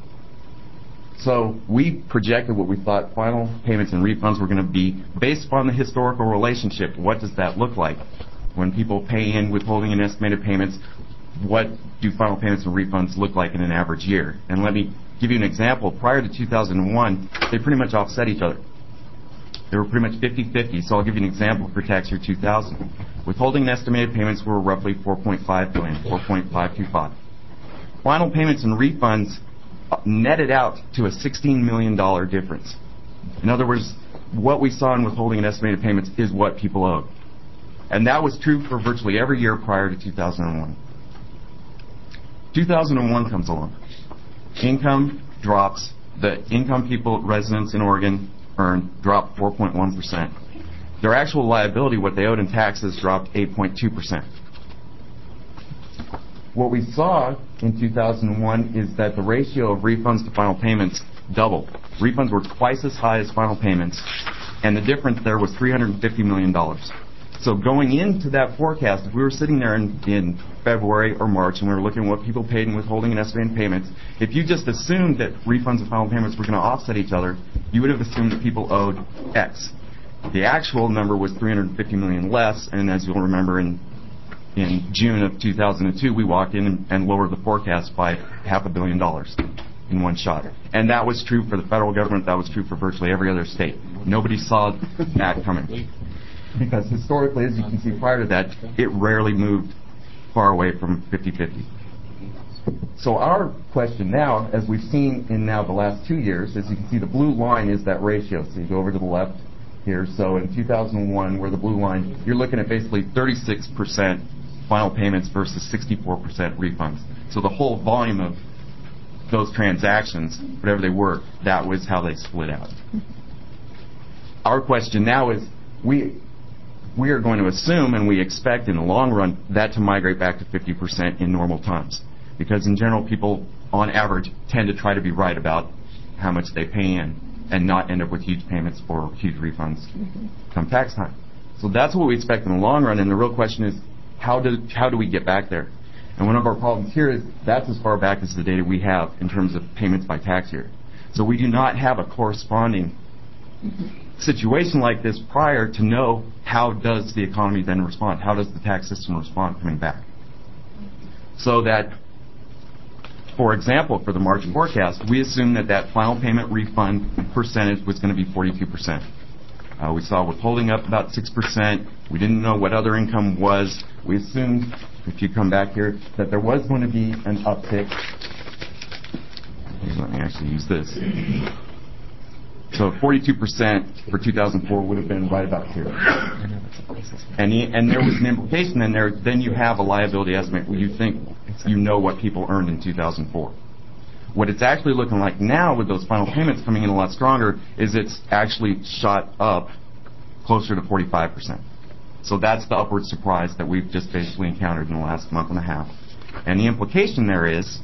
So we projected what we thought final payments and refunds were going to be based upon the historical relationship. What does that look like? When people pay in withholding and estimated payments, what do final payments and refunds look like in an average year? And let me give you an example. Prior to two thousand one, they pretty much offset each other. They were pretty much fifty-fifty. So I'll give you an example for tax year two thousand. Withholding and estimated payments were roughly four point five billion dollars, four point five two five. Final payments and refunds netted out to a sixteen million dollars difference. In other words, what we saw in withholding and estimated payments is what people owed. And that was true for virtually every year prior to two thousand one. two thousand one comes along. Income drops. The income people, residents in Oregon, earned dropped four point one percent. Their actual liability, what they owed in taxes, dropped eight point two percent. What we saw in two thousand one is that the ratio of refunds to final payments doubled. Refunds were twice as high as final payments, and the difference there was three hundred fifty million dollars. So going into that forecast, if we were sitting there in, in February or March and we were looking at what people paid in withholding and estimated payments, if you just assumed that refunds and final payments were going to offset each other, you would have assumed that people owed X. The actual number was three hundred fifty million dollars less, and as you'll remember, in in June of two thousand two, we walked in and, and lowered the forecast by half a billion dollars. in one shot. And that was true for the federal government. That was true for virtually every other state. Nobody saw that coming. Because historically, as you can see prior to that, it rarely moved far away from fifty-fifty. So our question now, as we've seen in now the last two years, as you can see, the blue line is that ratio. So you go over to the left here. So in two thousand one, where the blue line, you're looking at basically thirty-six percent final payments versus sixty-four percent refunds. So the whole volume of those transactions, whatever they were, that was how they split out. Our question now is, we we are going to assume and we expect in the long run that to migrate back to fifty percent in normal times. Because in general, people, on average, tend to try to be right about how much they pay in and not end up with huge payments or huge refunds come tax time. So that's what we expect in the long run, and the real question is, how do, how do we get back there? And one of our problems here is that's as far back as the data we have in terms of payments by tax year. So we do not have a corresponding situation like this prior to know how does the economy then respond? How does the tax system respond coming back? So that, for example, for the March forecast, we assumed that that final payment refund percentage was going to be forty-two percent. Uh, we saw withholding up about six percent. We didn't know what other income was. We assumed, if you come back here, that there was going to be an uptick. Let me actually use this. So forty-two percent for two thousand four would have been right about here. And, the, and there was an implication in there, then you have a liability estimate where you think you know what people earned in two thousand four. What it's actually looking like now with those final payments coming in a lot stronger is it's actually shot up closer to forty-five percent. So that's the upward surprise that we've just basically encountered in the last month and a half. And the implication there is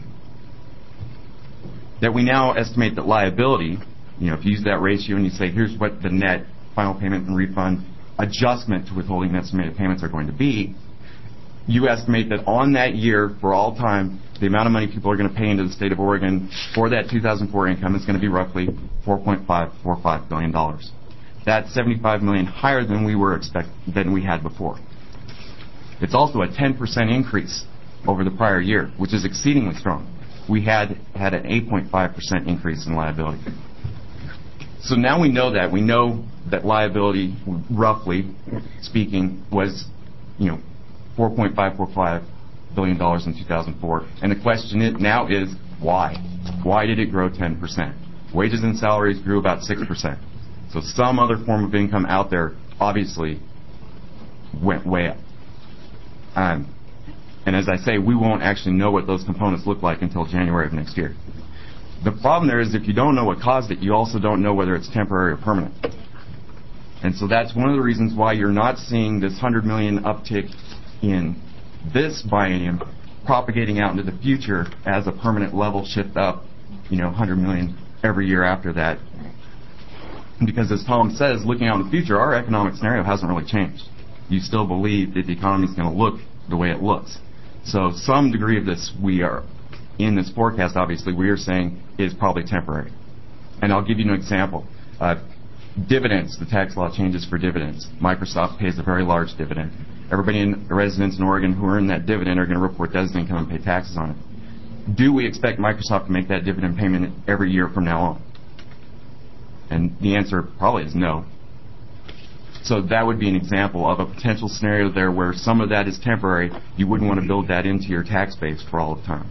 that we now estimate that liability, you know, if you use that ratio and you say, here's what the net final payment and refund adjustment to withholding and estimated payments are going to be, you estimate that on that year, for all time, the amount of money people are going to pay into the state of Oregon for that two thousand four income is going to be roughly four point five four five billion dollars. That's seventy-five million dollars higher than we were expect than we had before. It's also a ten percent increase over the prior year, which is exceedingly strong. We had had an eight point five percent increase in liability. So now we know that. We know that liability, roughly speaking, was, you know, four point five four five billion dollars in two thousand four. And the question is, now is, why? Why did it grow ten percent? Wages and salaries grew about six percent. So some other form of income out there obviously went way up. Um, and as I say, we won't actually know what those components look like until January of next year. The problem there is if you don't know what caused it, you also don't know whether it's temporary or permanent. And so that's one of the reasons why you're not seeing this one hundred million dollars uptick in this biennium propagating out into the future as a permanent level shift up, you know, one hundred million dollars every year after that. Because as Tom says, looking out in the future, our economic scenario hasn't really changed. You still believe that the economy is going to look the way it looks. So some degree of this we are, in this forecast, obviously, we are saying is probably temporary. And I'll give you an example. Uh, dividends, the tax law changes for dividends. Microsoft pays a very large dividend. Everybody in residents in Oregon who earn that dividend are going to report designated income and pay taxes on it. Do we expect Microsoft to make that dividend payment every year from now on? And the answer probably is no. So that would be an example of a potential scenario there where some of that is temporary. You wouldn't want to build that into your tax base for all of time.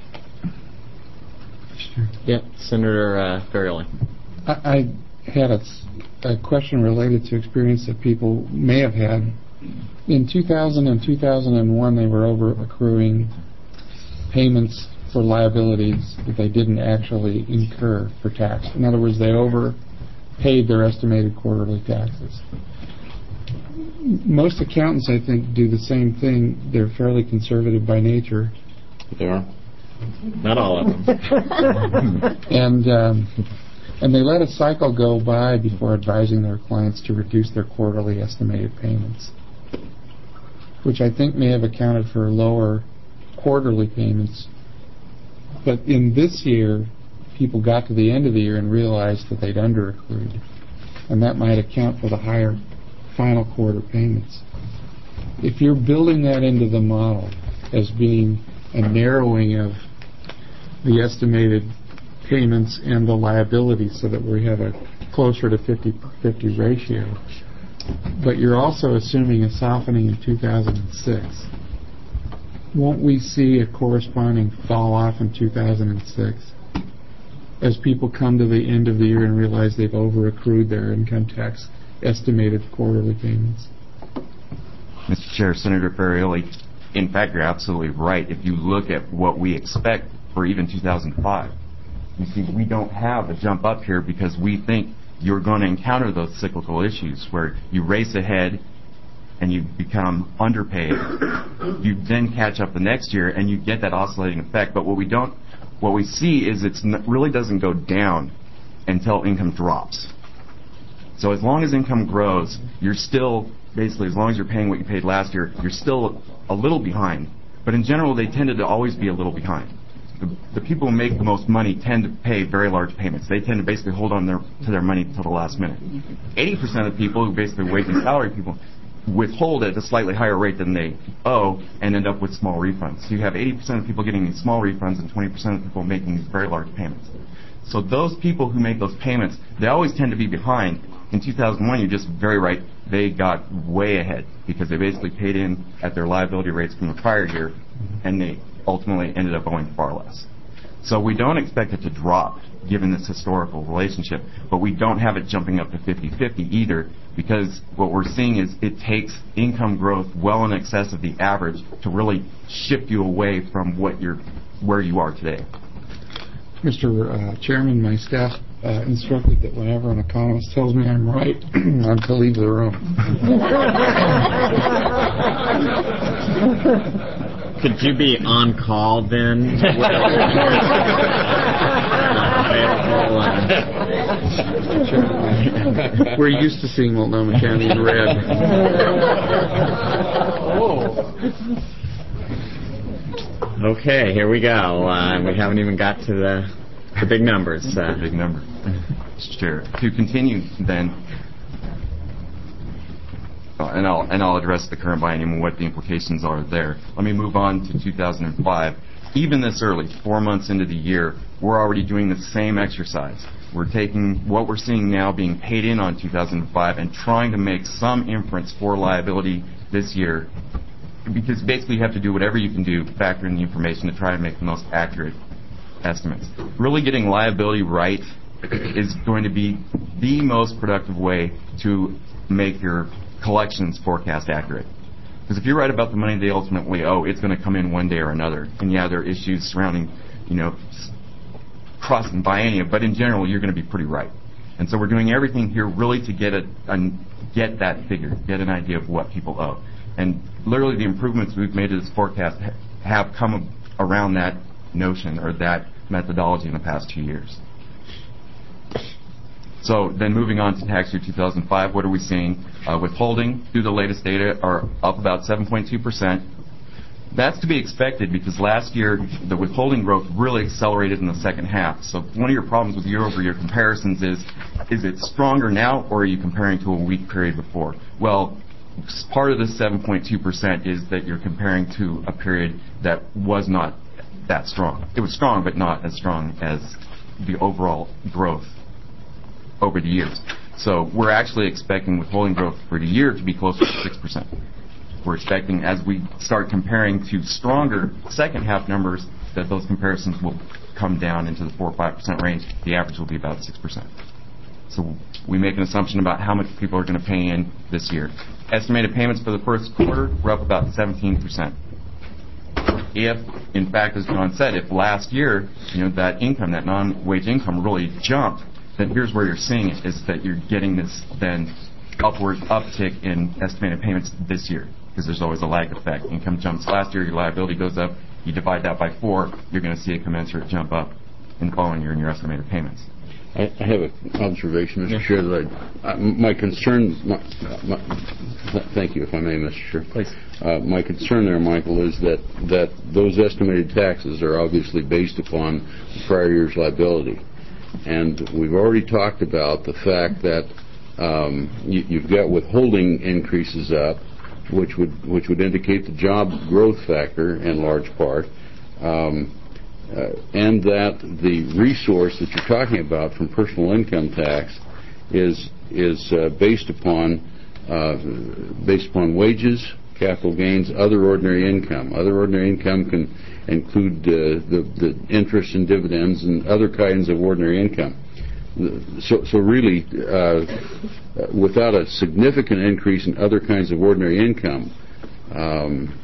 Yeah, Senator uh, Farrelly. I, I had a, a question related to experience that people may have had. In two thousand and two thousand one, they were over accruing payments for liabilities that they didn't actually incur for tax. In other words, they overpaid their estimated quarterly taxes. Most accountants, I think, do the same thing. They're fairly conservative by nature. They are. Not all of them. and um, and they let a cycle go by before advising their clients to reduce their quarterly estimated payments, which I think may have accounted for lower quarterly payments. But in this year, people got to the end of the year and realized that they'd under-accrued, and that might account for the higher final quarter payments. If you're building that into the model as being a narrowing of the estimated payments and the liabilities so that we have a closer to fifty fifty ratio. But you're also assuming a softening in two thousand six. Won't we see a corresponding fall off in two thousand six as people come to the end of the year and realize they've over accrued their income tax estimated quarterly payments? Mister Chair, Senator Ferrioli, in fact, you're absolutely right. If you look at what we expect for even two thousand five, you see we don't have a jump up here because we think you're going to encounter those cyclical issues where you race ahead and you become underpaid. You then catch up the next year and you get that oscillating effect. But what we don't, what we see is it really doesn't go down until income drops. So as long as income grows, you're still, basically, as long as you're paying what you paid last year, you're still a little behind. But in general, they tended to always be a little behind. The, the people who make the most money tend to pay very large payments. They tend to basically hold on their, to their money until the last minute. eighty percent of the people who basically wage and salary people withhold at a slightly higher rate than they owe and end up with small refunds. So you have eighty percent of people getting these small refunds and twenty percent of people making these very large payments. So those people who make those payments, they always tend to be behind. In two thousand one, you're just very right, they got way ahead because they basically paid in at their liability rates from the prior year and they ultimately ended up owing far less. So we don't expect it to drop given this historical relationship, but we don't have it jumping up to fifty fifty either because what we're seeing is it takes income growth well in excess of the average to really shift you away from what you're, where you are today. Mister Uh, Chairman, my staff uh, instructed that whenever an economist tells me I'm right, I'm to leave the room. Could you be on call then? We're used to seeing Multnomah County in red. Okay, here we go. Uh, we haven't even got to the, the big numbers. Uh, the big number. Mister Chair, to continue then, uh, and I'll and I'll address the current biennium and what the implications are there. Let me move on to two thousand five. Even this early, four months into the year, we're already doing the same exercise. We're taking what we're seeing now being paid in on two thousand five and trying to make some inference for liability this year, because basically you have to do whatever you can do, factor in the information to try and make the most accurate estimates. Really getting liability right is going to be the most productive way to make your collections forecast accurate. Because if you're right about the money they ultimately owe, it's going to come in one day or another. And yeah, there are issues surrounding, you know, crossing biennia, but in general, you're going to be pretty right. And so we're doing everything here really to get a, a get that figure, get an idea of what people owe. And literally the improvements we've made to this forecast ha- have come around that notion or that methodology in the past two years. So then moving on to tax year two thousand five, what are we seeing? Uh, withholding, through the latest data, are up about seven point two percent. That's to be expected because last year the withholding growth really accelerated in the second half. So one of your problems with year-over-year comparisons is, is it stronger now or are you comparing to a weak period before? Well, part of this seven point two percent is that you're comparing to a period that was not that strong. It was strong, but not as strong as the overall growth over the years. So we're actually expecting withholding growth for the year to be closer to six percent. We're expecting, as we start comparing to stronger second half numbers, that those comparisons will come down into the four or five percent range. The average will be about six percent. So we make an assumption about how much people are going to pay in this year. Estimated payments for the first quarter were up about seventeen percent. If, in fact, as John said, if last year, you know, that income, that non-wage income really jumped, then here's where you're seeing it, is that you're getting this then upward uptick in estimated payments this year, because there's always a lag effect. Income jumps last year, your liability goes up, you divide that by four, you're going to see a commensurate jump up in the following year in your estimated payments. I, I have an observation, Mister Yeah. Chair, that I, uh, my concern, my, my, th- thank you, if I may, Mister Chair. Please. Uh, my concern there, Michael, is that, that those estimated taxes are obviously based upon the prior year's liability. And we've already talked about the fact that um, you, you've got withholding increases up, which would which would indicate the job growth factor in large part. Um, uh, and that the resource that you're talking about from personal income tax is is uh, based upon uh, based upon wages, capital gains, other ordinary income. Other ordinary income can include uh, the the interest and dividends and other kinds of ordinary income. So, so really, uh, without a significant increase in other kinds of ordinary income, um,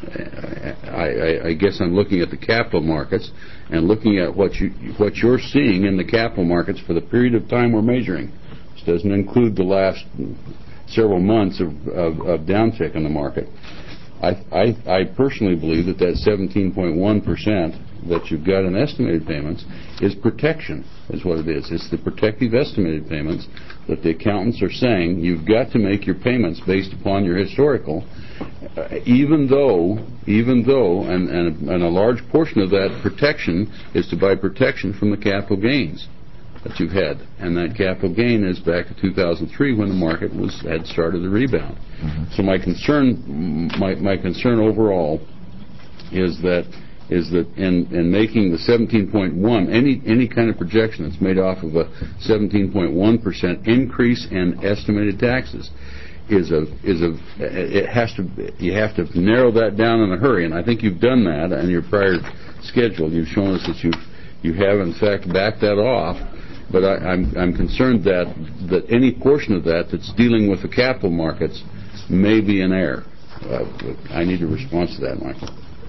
I, I, I guess I'm looking at the capital markets and looking at what you what you're seeing in the capital markets for the period of time we're measuring. This doesn't include the last several months of, of, of downtick in the market. I, I, I personally believe that that seventeen point one percent that you've got in estimated payments is protection, is what it is. It's the protective estimated payments that the accountants are saying you've got to make your payments based upon your historical, uh, even though, even though, and, and, and a large portion of that protection is to buy protection from the capital gains that you've had, and that capital gain is back to two thousand three when the market was had started the rebound. Mm-hmm. So my concern, my, my concern overall, is that is that in, in making the seventeen point one, any any kind of projection that's made off of a seventeen point one percent increase in estimated taxes, is a is a it has to you have to narrow that down in a hurry, and I think you've done that in your prior schedule. You've shown us that you you have in fact backed that off. But I, I'm, I'm concerned that, that any portion of that that's dealing with the capital markets may be in error. Uh, I need a response to that, Michael.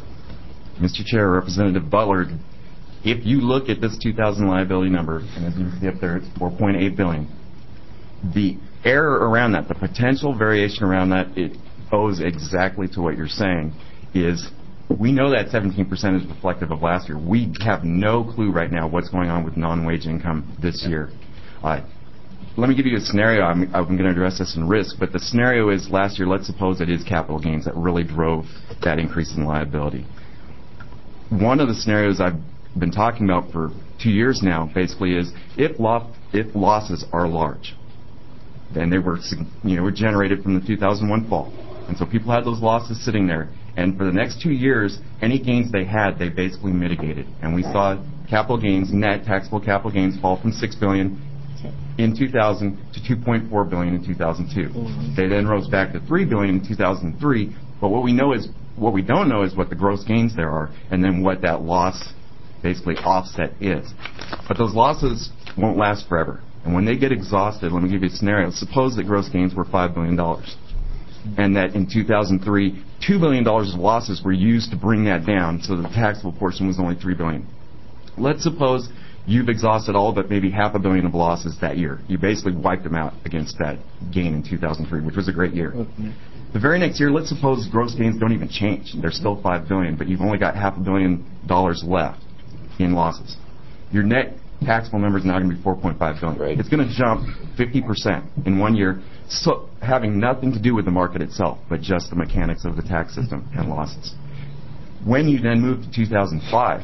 Mister Chair, Representative Butler, if you look at this two thousand liability number, and as you can see up there, it's four point eight billion dollars. The error around that, the potential variation around that, it owes exactly to what you're saying, is we know that seventeen percent is reflective of last year. We have no clue right now what's going on with non-wage income this year. Uh, let me give you a scenario. I'm, I'm going to address this in risk, but the scenario is last year, let's suppose it is capital gains that really drove that increase in liability. One of the scenarios I've been talking about for two years now basically is if, lo- if losses are large, then they were, you know, were generated from the two thousand one fall. And so people had those losses sitting there. And for the next two years, any gains they had, they basically mitigated. And we saw capital gains, net taxable capital gains, fall from six billion dollars in two thousand to two point four billion dollars in two thousand two. They then rose back to three billion dollars in two thousand three. But what we know is, what we don't know is what the gross gains there are, and then what that loss, basically offset, is. But those losses won't last forever. And when they get exhausted, let me give you a scenario. Suppose that gross gains were five billion dollars. And that in two thousand three, two billion dollars of losses were used to bring that down, so the taxable portion was only three billion dollars. Let's suppose you've exhausted all but maybe half a billion of losses that year. You basically wiped them out against that gain in two thousand three, which was a great year. Okay. The very next year, let's suppose gross gains don't even change. They're still five billion dollars, but you've only got half a billion dollars left in losses. Your net taxable number is now going to be four point five billion dollars. Right. It's going to jump fifty percent in one year, so having nothing to do with the market itself, but just the mechanics of the tax system and losses. When you then move to two thousand five,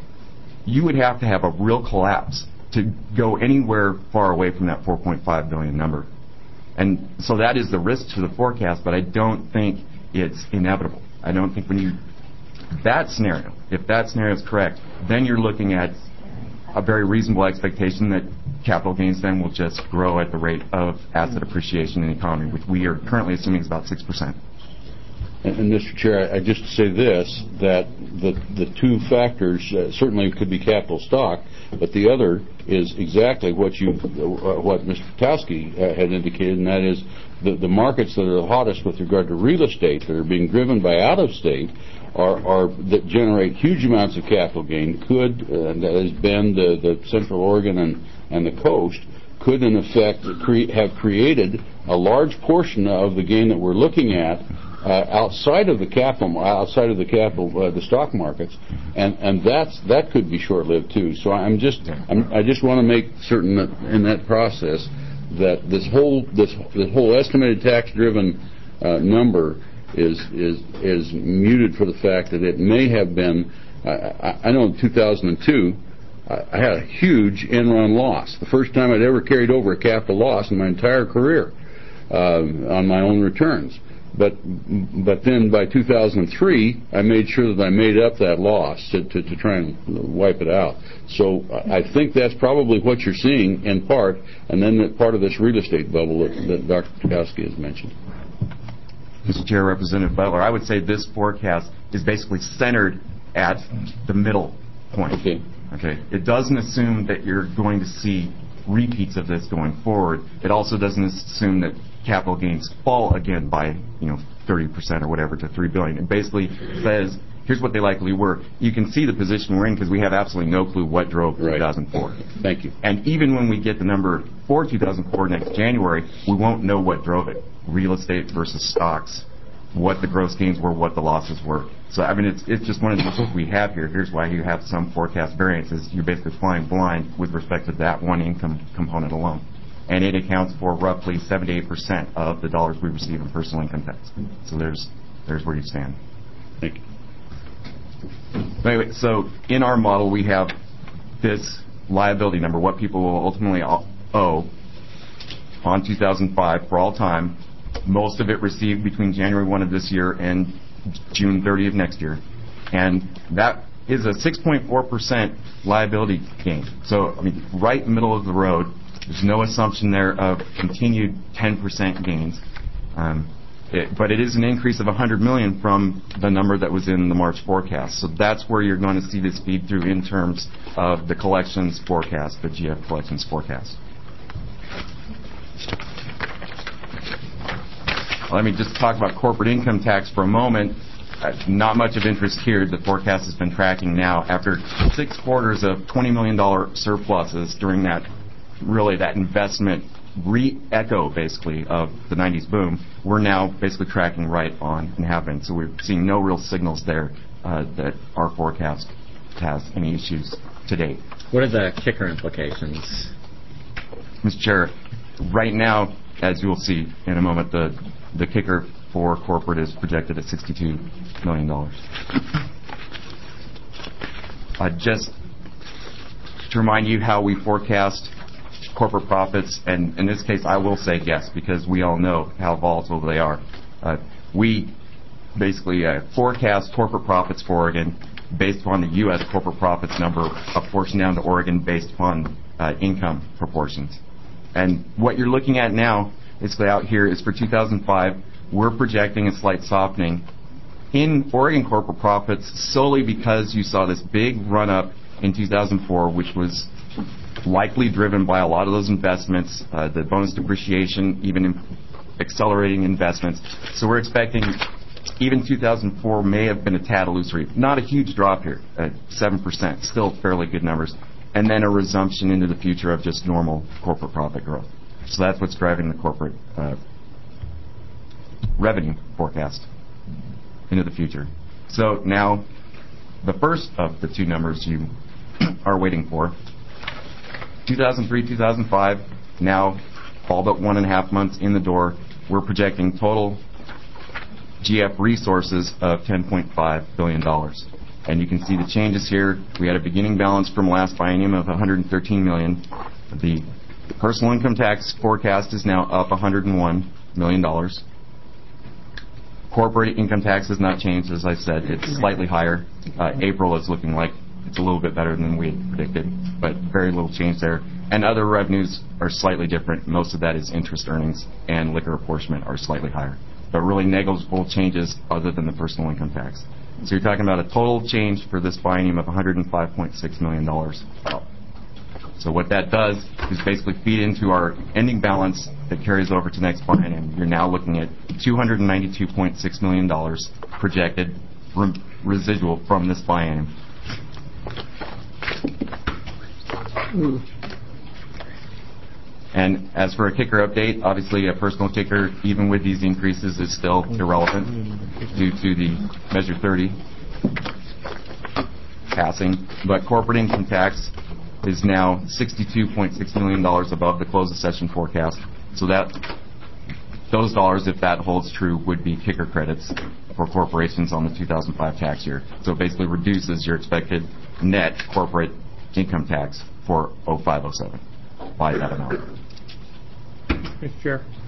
you would have to have a real collapse to go anywhere far away from that four point five billion dollars number. And so that is the risk to the forecast, but I don't think it's inevitable. I don't think when you, that scenario, if that scenario is correct, then you're looking at a very reasonable expectation that capital gains then will just grow at the rate of asset appreciation in the economy, which we are currently assuming is about six percent. And, and Mister Chair, I, I just say this, that the the two factors uh, certainly could be capital stock, but the other is exactly what you, uh, what Mister Ptowski uh, had indicated, and that is the, the markets that are the hottest with regard to real estate that are being driven by out-of-state are, are that generate huge amounts of capital gain could, uh, that has been the, the Central Oregon and, and the coast, could in effect cre- have created a large portion of the gain that we're looking at uh, outside of the capital, outside of the capital, uh, the stock markets, and and that's that could be short-lived too. So I'm just, I'm, I just want to make certain that in that process that this whole this this whole estimated tax-driven uh, number is is is muted for the fact that it may have been. I, I know in two thousand two. I had a huge Enron loss. The first time I'd ever carried over a capital loss in my entire career uh, on my own returns. but but then by two thousand three, I made sure that I made up that loss to, to, to try and wipe it out. So I think that's probably what you're seeing in part, and then that part of this real estate bubble that, that Doctor Tukowski has mentioned. Mister Chair, Representative Butler, I would say this forecast is basically centered at the middle point. Okay. Okay. It doesn't assume that you're going to see repeats of this going forward. It also doesn't assume that capital gains fall again by, you know, thirty percent or whatever to three billion dollars. It basically says, here's what they likely were. You can see the position we're in because we have absolutely no clue what drove Right. two thousand four. Thank you. And even when we get the number for two thousand four next January, we won't know what drove it. Real estate versus stocks, what the gross gains were, what the losses were. So, I mean, it's it's just one of the issues we have here. Here's why you have some forecast variances. You're basically flying blind with respect to that one income component alone. And it accounts for roughly seventy-eight percent of the dollars we receive in personal income tax. So there's there's where you stand. Thank you. Anyway, so in our model, we have this liability number, what people will ultimately owe on two thousand five for all time. Most of it received between January first of this year and June thirtieth of next year. And that is a six point four percent liability gain. So, I mean, right middle of the road. There's no assumption there of continued ten percent gains. Um, it, but it is an increase of one hundred million dollars from the number that was in the March forecast. So that's where you're going to see this feed through in terms of the collections forecast, the G F collections forecast. Let me just talk about corporate income tax for a moment. Uh, not much of interest here. The forecast has been tracking now after six quarters of twenty million dollars surpluses during that, really that investment re-echo, basically, of the nineties boom. We're now basically tracking right on and have been. So we're seeing no real signals there uh, that our forecast has any issues to date. What are the kicker implications? Mister Chair, right now, as you will see in a moment, the the kicker for corporate is projected at sixty-two million dollars. Uh, just to remind you how we forecast corporate profits, and in this case I will say yes, because we all know how volatile they are. Uh, we basically uh, forecast corporate profits for Oregon based upon the U S corporate profits number apportioned down to Oregon based upon uh, income proportions. And what you're looking at now, basically out here, is for two thousand five, we're projecting a slight softening in Oregon corporate profits solely because you saw this big run-up in two thousand four, which was likely driven by a lot of those investments, uh, the bonus depreciation, even in accelerating investments. So we're expecting even two thousand four may have been a tad illusory. Not a huge drop here, at seven percent, still fairly good numbers. And then a resumption into the future of just normal corporate profit growth. So that's what's driving the corporate uh, revenue forecast into the future. So now, the first of the two numbers you are waiting for, two thousand three, two thousand five, now all but one and a half months in the door, we're projecting total G F resources of ten point five billion dollars. And you can see the changes here. We had a beginning balance from last biennium of one hundred thirteen million dollars. The personal income tax forecast is now up one hundred one million dollars. Corporate income tax has not changed, as I said. It's slightly higher. Uh, April is looking like it's a little bit better than we had predicted, but very little change there. And other revenues are slightly different. Most of that is interest earnings, and liquor apportionment are slightly higher. But really negligible changes other than the personal income tax. So you're talking about a total change for this biennium of one hundred five point six million dollars. So what that does is basically feed into our ending balance that carries over to next biennium. You're now looking at two hundred ninety-two point six million dollars projected re- residual from this biennium. Ooh. And as for a kicker update, obviously a personal kicker, even with these increases, is still irrelevant due to the Measure thirty passing. But corporate income tax is now sixty-two point six million dollars above the close of session forecast. So that those dollars, if that holds true, would be kicker credits for corporations on the two thousand five tax year. So it basically reduces your expected net corporate income tax for oh five oh seven by that amount. Mister Chair.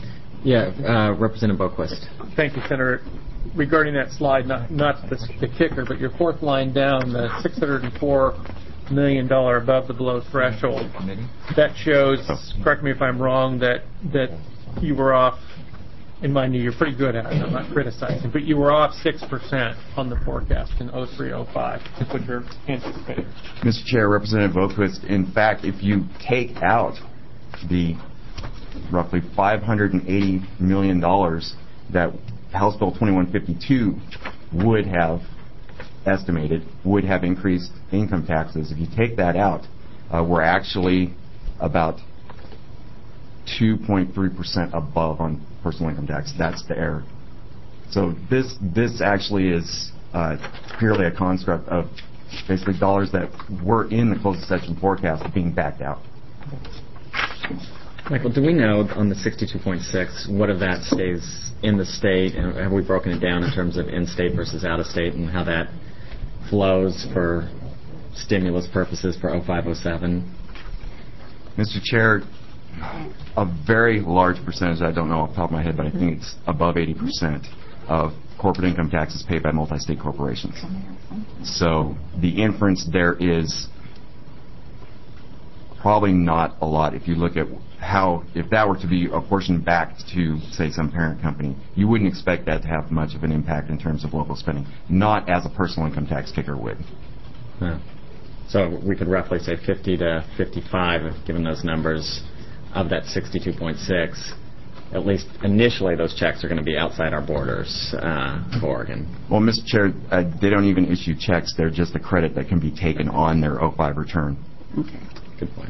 Yeah, uh, Representative Boquist. Thank you, Senator. Regarding that slide, not, not the, the kicker, but your fourth line down, the six hundred four million dollars above the below threshold, that shows, correct me if I'm wrong, that, that you were off, in my view, you're pretty good at it, I'm not criticizing, but you were off six percent on the forecast in oh three oh five, is what you're anticipating. Mister Chair, Representative Boquist, in fact, if you take out the roughly five hundred eighty million dollars that House Bill twenty-one fifty-two would have estimated, would have increased income taxes. If you take that out, uh, we're actually about two point three percent above on personal income tax. That's the error. So this this actually is uh, purely a construct of basically dollars that were in the closed session forecast being backed out. Michael, do we know on the sixty-two point six what of that stays in the state, and have we broken it down in terms of in-state versus out-of-state, and how that flows for stimulus purposes for oh five oh seven? Mister Chair, a very large percentage, I don't know off the top of my head, but I think it's above eighty percent of corporate income taxes paid by multi-state corporations. So the inference there is probably not a lot. If you look at how, if that were to be apportioned back to, say, some parent company, you wouldn't expect that to have much of an impact in terms of local spending, not as a personal income tax kicker would. Huh. So we could roughly say fifty to fifty-five, given those numbers, of that sixty-two point six. At least initially, those checks are going to be outside our borders uh, for Oregon. Well, Mister Chair, uh, they don't even issue checks. They're just a credit that can be taken on their oh five return. Okay. Good point.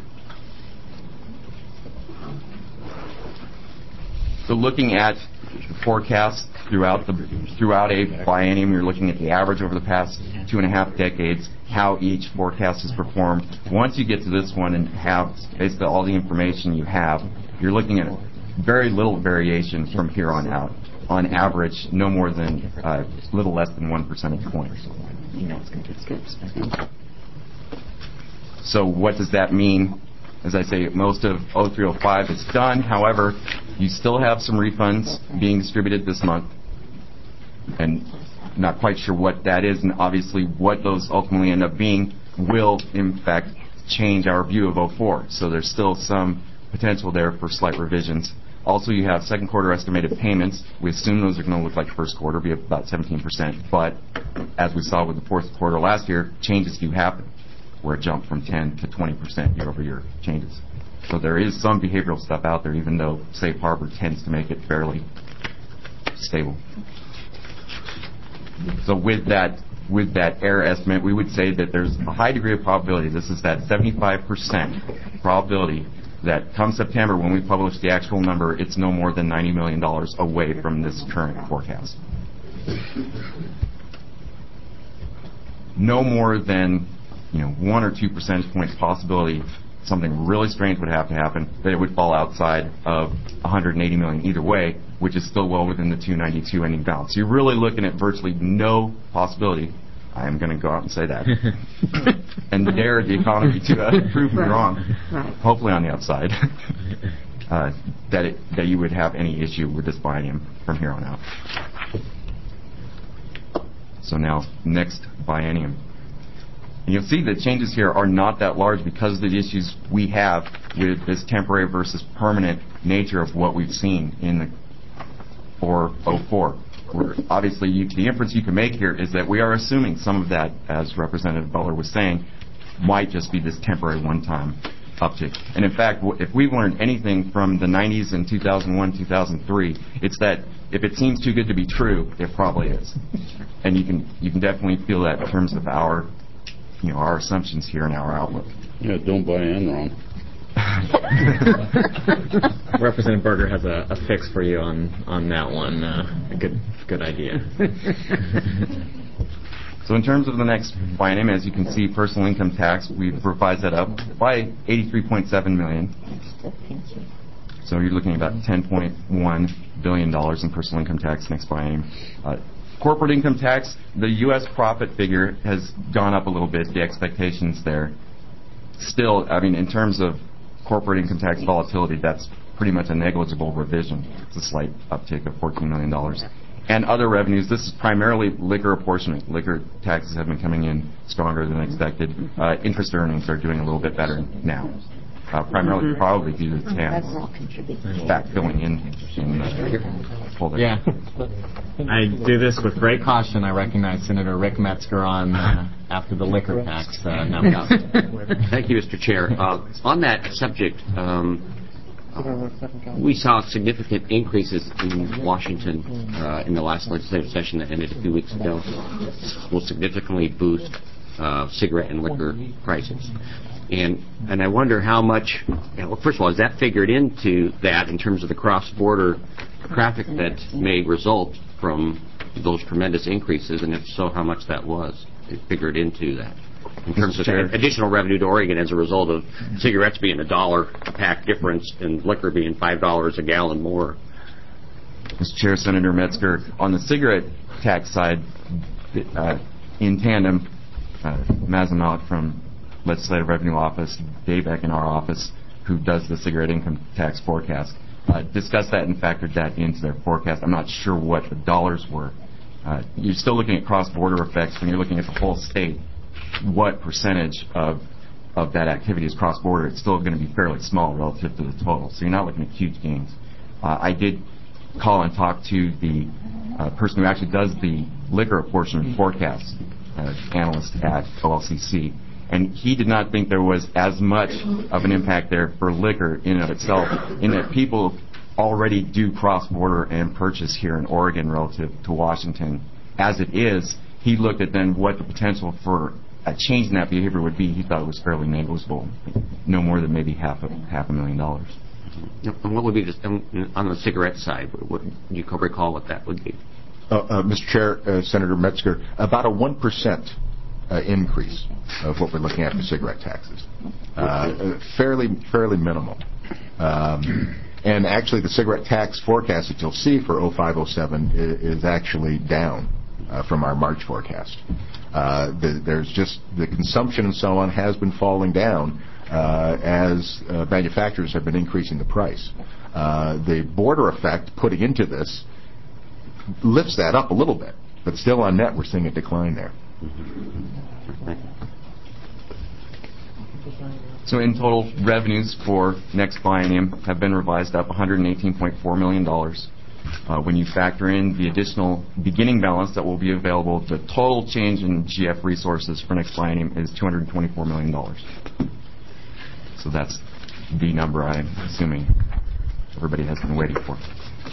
So looking at the forecast throughout the throughout a biennium, you're looking at the average over the past two and a half decades, how each forecast has performed. Once you get to this one and have basically all the information you have, you're looking at very little variation from here on out. On average, no more than a uh, little less than one percentage point. So what does that mean? As I say, most of oh three oh five is done. However, you still have some refunds being distributed this month. And not quite sure what that is, and obviously what those ultimately end up being will, in fact, change our view of oh four. So there's still some potential there for slight revisions. Also, you have second quarter estimated payments. We assume those are going to look like first quarter, be about seventeen percent. But as we saw with the fourth quarter last year, changes do happen, where it jumped from ten to twenty percent year-over-year changes. So there is some behavioral stuff out there, even though Safe Harbor tends to make it fairly stable. So with that, with that error estimate, we would say that there's a high degree of probability, this is that seventy-five percent probability, that come September, when we publish the actual number, it's no more than ninety million dollars away from this current forecast. No more than, you know, one or two percentage points possibility something really strange would have to happen, that it would fall outside of one hundred eighty million dollars either way, which is still well within the two ninety-two ending balance. So you're really looking at virtually no possibility. I am going to go out and say that. And dare the economy to uh, prove me wrong, hopefully on the upside, uh, that, it, that you would have any issue with this biennium from here on out. So now, next biennium. And you'll see the changes here are not that large because of the issues we have with this temporary versus permanent nature of what we've seen in the for oh four. We're, obviously, you, the inference you can make here is that we are assuming some of that, as Representative Butler was saying, might just be this temporary one-time uptick. And in fact, if we've learned anything from the nineties and two thousand one, two thousand three, it's that if it seems too good to be true, it probably is. And you can you can definitely feel that in terms of our you know our assumptions here and our outlook. Yeah, don't buy Enron. Representative Berger has a, a fix for you on, on that one. Uh, a good good idea. So in terms of the next biennium, as you can see, personal income tax, we've revised that up by eighty-three point seven million dollars. So you're looking at about ten point one billion dollars in personal income tax next biennium. Uh, corporate income tax, the U S profit figure has gone up a little bit, the expectations there. Still, I mean, in terms of corporate income tax volatility, that's pretty much a negligible revision. It's a slight uptick of fourteen million dollars. And other revenues, this is primarily liquor apportionment. Liquor taxes have been coming in stronger than expected. Uh, interest earnings are doing a little bit better now. Uh, primarily Mm-hmm. probably due to the T A Ms backfilling in. in uh, folder. Yeah. I do this with great caution. I recognize Senator Rick Metzger on uh, after the liquor tax uh, number. Thank you, Mister Chair. Uh, on that subject, um, uh, we saw significant increases in Washington uh, in the last legislative session that ended a few weeks ago. Will significantly boost uh, cigarette and liquor prices. And and I wonder how much, well, first of all, is that figured into that in terms of the cross-border traffic that may result from those tremendous increases, and if so, how much that was figured into that? In terms of additional revenue to Oregon as a result of cigarettes being a dollar a pack difference and liquor being five dollars a gallon more. Mister Chair, Senator Metzger, on the cigarette tax side, uh, in tandem, uh, Mazamat from Legislative Revenue Office, Dave Eck in our office, who does the cigarette income tax forecast, uh, discussed that and factored that into their forecast. I'm not sure what the dollars were. Uh, you're still looking at cross-border effects when you're looking at the whole state. What percentage of of that activity is cross-border? It's still going to be fairly small relative to the total, so you're not looking at huge gains. Uh, I did call and talk to the uh, person who actually does the liquor apportionment forecast, uh, analyst at O L C C, and he did not think there was as much of an impact there for liquor in and of itself, in that people already do cross-border and purchase here in Oregon relative to Washington. As it is, he looked at then what the potential for a change in that behavior would be. He thought it was fairly negligible, no more than maybe half a half a million dollars. And what would be the, on the cigarette side? What, do you recall what that would be? Uh, uh, Mister Chair, uh, Senator Metzger, about a one percent uh, increase of what we're looking at for cigarette taxes. Uh, fairly, fairly minimal. Um, and actually, the cigarette tax forecast that you'll see for oh five oh seven is, is actually down uh, from our March forecast. Uh, the, there's just the consumption and so on has been falling down uh, as uh, manufacturers have been increasing the price. Uh, the border effect putting into this lifts that up a little bit, but still on net we're seeing a decline there. So in total, revenues for next biennium have been revised up one hundred eighteen point four million dollars. Uh, when you factor in the additional beginning balance that will be available, the total change in G F resources for next biennium is two hundred twenty-four million dollars. So that's the number I'm assuming everybody has been waiting for.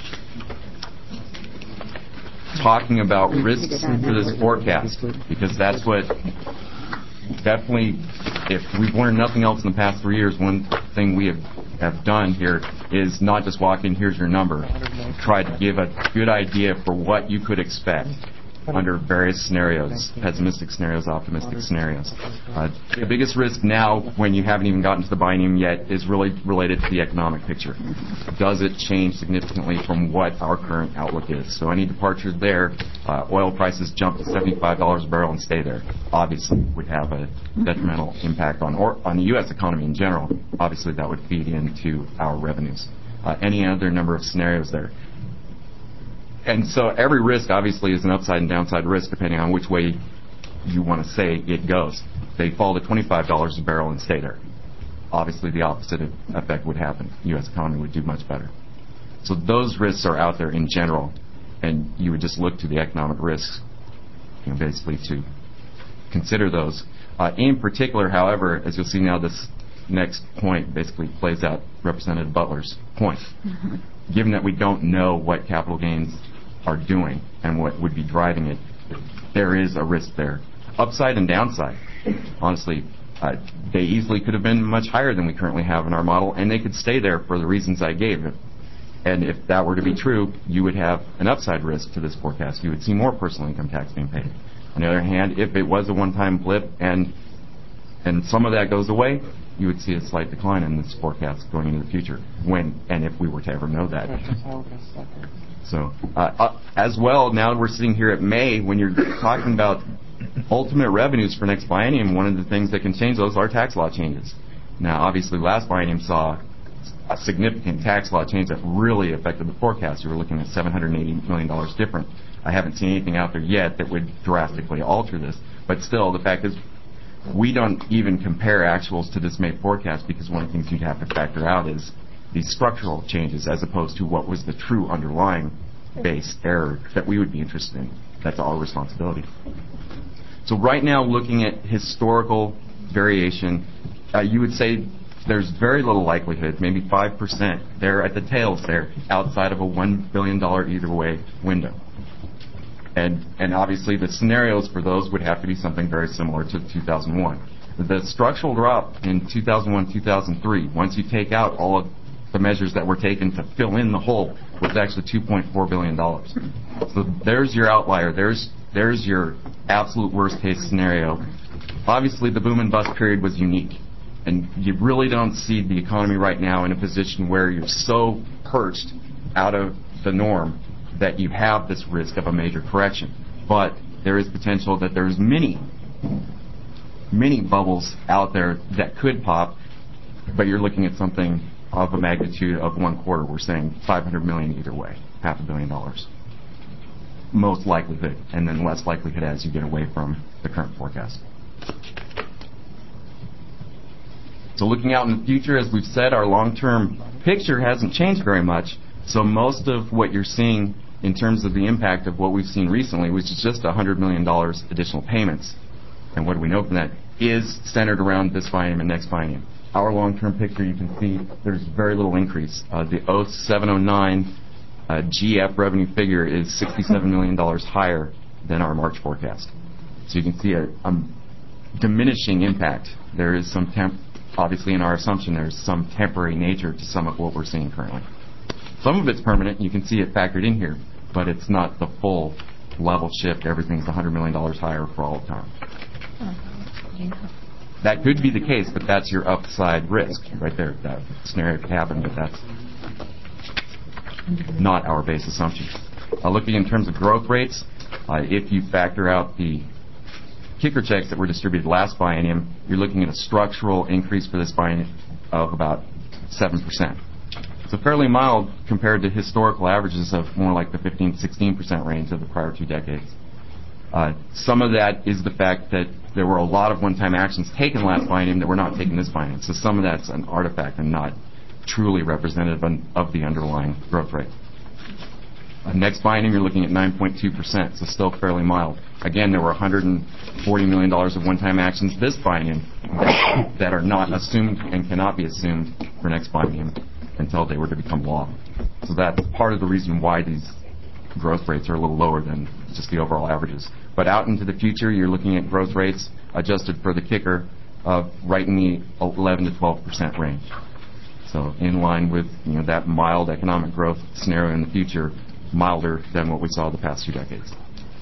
Talking about risks for this forecast, because that's what definitely, if we've learned nothing else in the past three years, one thing we have, have done here is not just walk in, here's your number. Try to give a good idea for what you could expect under various scenarios, pessimistic scenarios, optimistic scenarios. Uh, the biggest risk now, when you haven't even gotten to the biennium yet, is really related to the economic picture. Does it change significantly from what our current outlook is? So any departure there, uh, oil prices jump to seventy-five dollars a barrel and stay there, obviously would have a detrimental impact on or on the U S economy in general. Obviously that would feed into our revenues. Uh, any other number of scenarios there. And so every risk, obviously, is an upside and downside risk, depending on which way you want to say it goes. They fall to twenty-five dollars a barrel and stay there. Obviously, the opposite effect would happen. The U S economy would do much better. So those risks are out there in general, and you would just look to the economic risks, you know, basically to consider those. Uh, in particular, however, as you'll see now, this next point basically plays out Representative Butler's point. Mm-hmm. Given that we don't know what capital gains are doing and what would be driving it, there is a risk there. Upside and downside. Honestly, uh, they easily could have been much higher than we currently have in our model, and they could stay there for the reasons I gave. And if that were to be true, you would have an upside risk to this forecast. You would see more personal income tax being paid. On the other hand, if it was a one-time blip and and some of that goes away, you would see a slight decline in this forecast going into the future, when and if we were to ever know that. So, uh, uh, as well, now we're sitting here at May, when you're talking about ultimate revenues for next biennium, one of the things that can change those are tax law changes. Now, obviously, last biennium saw a significant tax law change that really affected the forecast. You were looking at seven hundred eighty million dollars different. I haven't seen anything out there yet that would drastically alter this. But still, the fact is, we don't even compare actuals to this May forecast because one of the things you'd have to factor out is these structural changes as opposed to what was the true underlying base error that we would be interested in. That's our responsibility. So right now, looking at historical variation, uh, you would say there's very little likelihood, maybe five percent there at the tails there, outside of a one billion dollars either way window. And, and obviously the scenarios for those would have to be something very similar to two thousand one. The structural drop in two thousand one, two thousand three, once you take out all of the measures that were taken to fill in the hole, was actually two point four billion dollars. So there's your outlier. There's, there's your absolute worst case scenario. Obviously the boom and bust period was unique. And you really don't see the economy right now in a position where you're so perched out of the norm that you have this risk of a major correction. But there is potential that there's many, many bubbles out there that could pop, but you're looking at something of a magnitude of one quarter. We're saying five hundred million either way, half a billion dollars. Most likelihood, and then less likelihood as you get away from the current forecast. So looking out in the future, as we've said, our long-term picture hasn't changed very much. So most of what you're seeing in terms of the impact of what we've seen recently, which is just one hundred million dollars additional payments, and what do we know from that, is centered around this biennium and next biennium. Our long-term picture, you can see there's very little increase. Uh, the oh seven oh nine uh, G F revenue figure is sixty-seven million dollars higher than our March forecast. So you can see a, a diminishing impact. There is some temp, obviously in our assumption there's some temporary nature to some of what we're seeing currently. Some of it's permanent, you can see it factored in here, but it's not the full level shift. Everything's one hundred million dollars higher for all the time. That could be the case, but that's your upside risk right there. That scenario could happen, but that's not our base assumption. Uh, looking in terms of growth rates, uh, if you factor out the kicker checks that were distributed last biennium, you're looking at a structural increase for this biennium of about seven percent. So fairly mild compared to historical averages of more like the fifteen to sixteen percent range of the prior two decades. Uh, some of that is the fact that there were a lot of one-time actions taken last biennium that were not taken this biennium. So some of that's an artifact and not truly representative of the underlying growth rate. Uh, next biennium, you're looking at nine point two percent, so still fairly mild. Again, there were one hundred forty million dollars of one-time actions this biennium that, that are not assumed and cannot be assumed for next biennium until they were to become law. So that's part of the reason why these growth rates are a little lower than just the overall averages. But out into the future, you're looking at growth rates adjusted for the kicker of right in the eleven to twelve percent range. So in line with, you know, that mild economic growth scenario in the future, milder than what we saw the past two decades.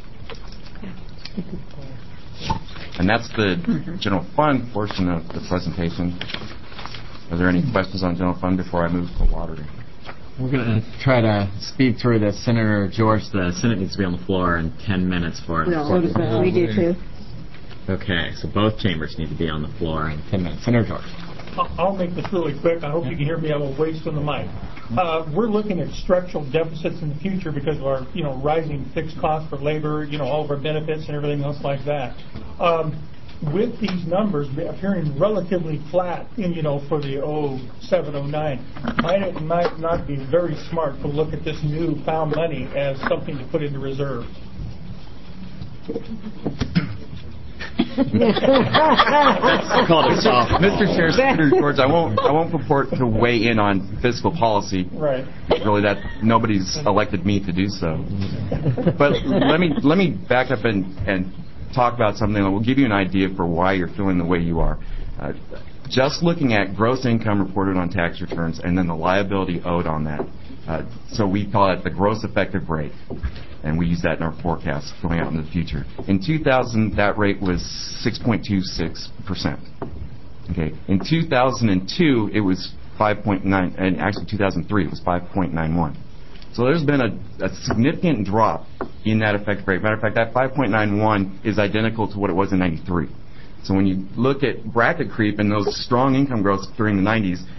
And that's the general fund portion of the presentation. Are there any questions on general fund before I move to the lottery? We're going to try to speed through this. Senator George, the Senate needs to be on the floor in ten minutes for it. No, we do too. Okay, so both chambers need to be on the floor in ten minutes. Senator George. I'll make this really quick. I hope you can hear me. I will waste on the mic. Uh, we're looking at structural deficits in the future because of our, you know, rising fixed costs for labor, you know, all of our benefits and everything else like that. Um, with these numbers appearing relatively flat, in, you know, for the oh seven oh nine, might it might not be very smart to look at this new found money as something to put into reserve? That's called a soft. Mister Chair, Senator George, I won't I won't purport to weigh in on fiscal policy. Right. Really, that nobody's elected me to do so. But let me let me back up and and talk about something that will give you an idea for why you're feeling the way you are. Uh, just looking at gross income reported on tax returns and then the liability owed on that. Uh, so we call it the gross effective rate, and we use that in our forecast going out into the future. In two thousand, that rate was six point two six percent. Okay. In two thousand two, it was five point nine, and actually two thousand three, it was five point nine one. So there's been a, a significant drop in that effective rate. Matter of fact, that five point nine one is identical to what it was in ninety-three. So when you look at bracket creep and those strong income growths during the nineties,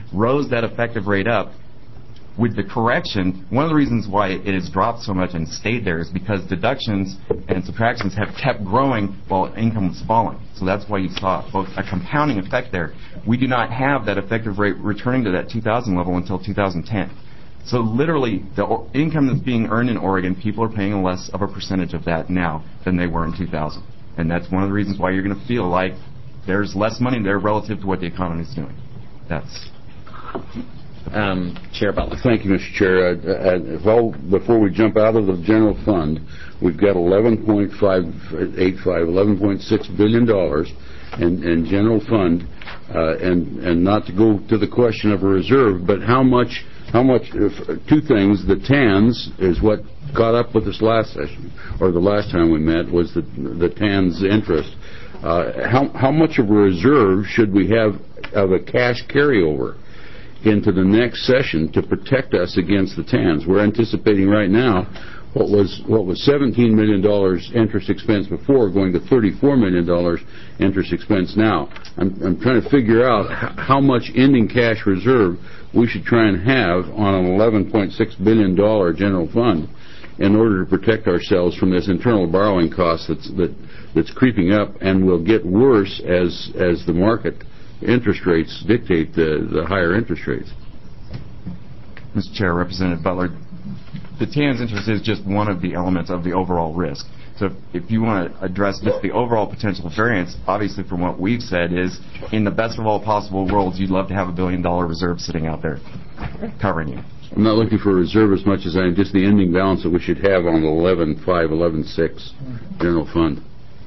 rose that effective rate up. With the correction, one of the reasons why it has dropped so much and stayed there is because deductions and subtractions have kept growing while income was falling. So that's why you saw both a compounding effect there. We do not have that effective rate returning to that two thousand level until two thousand ten. So literally, the o- income that's being earned in Oregon, people are paying less of a percentage of that now than they were in two thousand. And that's one of the reasons why you're going to feel like there's less money there relative to what the economy is doing. That's... Um, Chair Butler. Thank you, Mister Chair. Uh, uh, well, before we jump out of the general fund, we've got eleven point five eight five, eleven point six billion dollars in, in general fund, uh, and and not to go to the question of a reserve, but how much? How much? If, two things. The T A Ns is what caught up with us last session, or the last time we met was the the T A Ns interest. Uh, how how much of a reserve should we have of a cash carryover into the next session to protect us against the T A Ns? We're anticipating right now what was what was seventeen million dollars interest expense before going to thirty-four million dollars interest expense now. I'm, I'm trying to figure out h- how much ending cash reserve we should try and have on an eleven point six billion dollars general fund in order to protect ourselves from this internal borrowing cost that's, that, that's creeping up and will get worse as, as the market interest rates dictate the, the higher interest rates. Mister Chair, Representative Butler, the T A N's interest is just one of the elements of the overall risk. So if, if you want to address just the overall potential variance, obviously from what we've said is, in the best of all possible worlds, you'd love to have a billion dollar reserve sitting out there covering you. I'm not looking for a reserve as much as I am just the ending balance that we should have on the eleven five, eleven six general fund.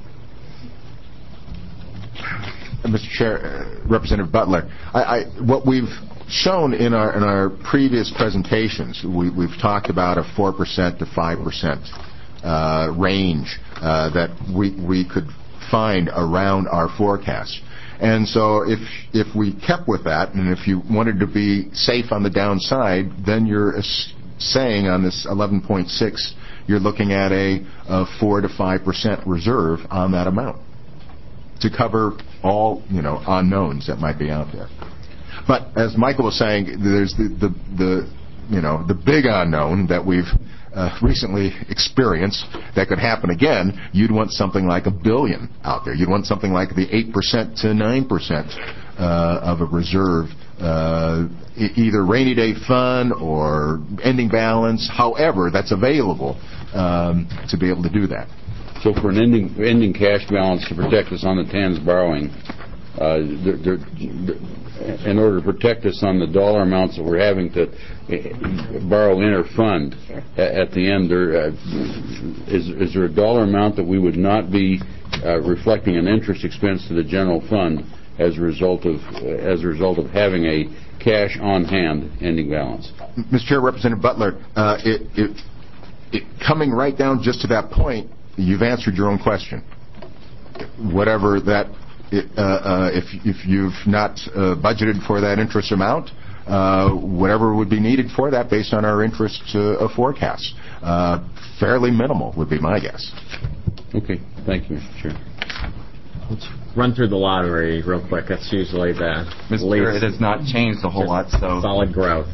Mister Chair, uh, Representative Butler, I, I, what we've shown in our in our previous presentations, we, we've talked about a four percent to five percent uh, range uh, that we we could find around our forecast. And so if if we kept with that, and if you wanted to be safe on the downside, then you're saying on this eleven point six, you're looking at a, a four to five percent reserve on that amount to cover all, you know, unknowns that might be out there. But as Michael was saying, there's the, the, the you know, the big unknown that we've uh, recently experienced that could happen again. You'd want something like a billion out there. You'd want something like the eight percent to nine percent uh, of a reserve, uh, e- either rainy day fund or ending balance, however that's available um, to be able to do that. So for an ending ending cash balance to protect us on the T A Ns borrowing, uh, they're, they're, in order to protect us on the dollar amounts that we're having to borrow in or fund at the end, there, uh, is, is there a dollar amount that we would not be uh, reflecting an interest expense to the general fund as a result of as a result of having a cash on hand ending balance? Mister Chair, Representative Butler, uh, it, it, it, coming right down just to that point, you've answered your own question. Whatever that, uh, uh, if if you've not uh, budgeted for that interest amount, uh, whatever would be needed for that based on our interest uh, forecast, uh, fairly minimal would be my guess. Okay, thank you, Mister Chair. Let's run through the lottery real quick. That's usually the Mister Chair, it has not changed a whole lot. So solid growth.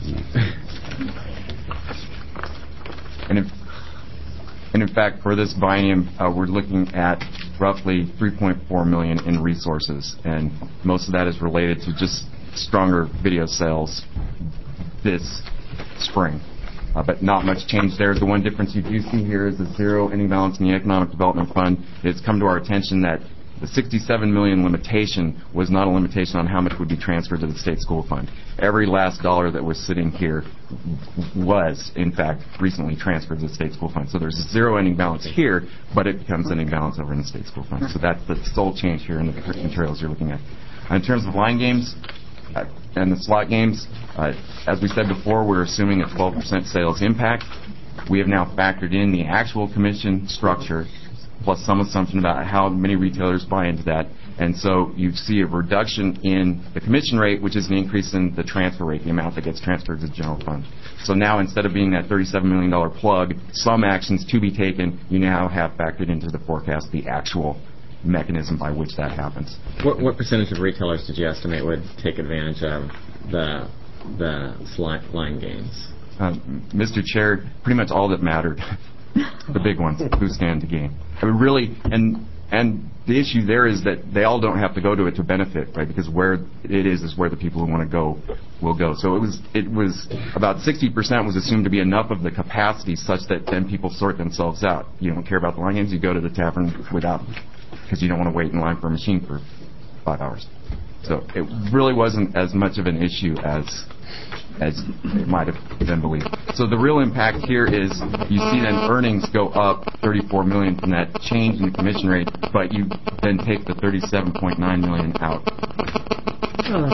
and if And in fact, for this biennium, uh, we're looking at roughly three point four million dollars in resources, and most of that is related to just stronger video sales this spring. Uh, but not much change there. The one difference you do see here is the zero ending balance in the Economic Development Fund. It's come to our attention that the sixty-seven million dollars limitation was not a limitation on how much would be transferred to the state school fund. Every last dollar that was sitting here was, in fact, recently transferred to the state school fund. So there's a zero ending balance here, but it becomes ending balance over in the state school fund. So that's the sole change here in the materials you're looking at. In terms of line games uh, and the slot games, uh, as we said before, we're assuming a twelve percent sales impact. We have now factored in the actual commission structure plus some assumption about how many retailers buy into that. And so you see a reduction in the commission rate, which is an increase in the transfer rate, the amount that gets transferred to the general fund. So now instead of being that thirty-seven million dollars plug, some actions to be taken, you now have factored into the forecast the actual mechanism by which that happens. What, what percentage of retailers did you estimate would take advantage of the the sli- line gains? Uh, Mister Chair, pretty much all that mattered, the big ones, who stand to gain. I mean, really, and and the issue there is that they all don't have to go to it to benefit, right? Because where it is is where the people who want to go will go. So it was it was about sixty percent was assumed to be enough of the capacity such that then people sort themselves out. You don't care about the line games, you go to the tavern without, because you don't want to wait in line for a machine for five hours. So it really wasn't as much of an issue as as it might have been believed. So the real impact here is you see then earnings go up thirty-four million dollars from that change in the commission rate, but you then take the thirty-seven point nine million dollars out.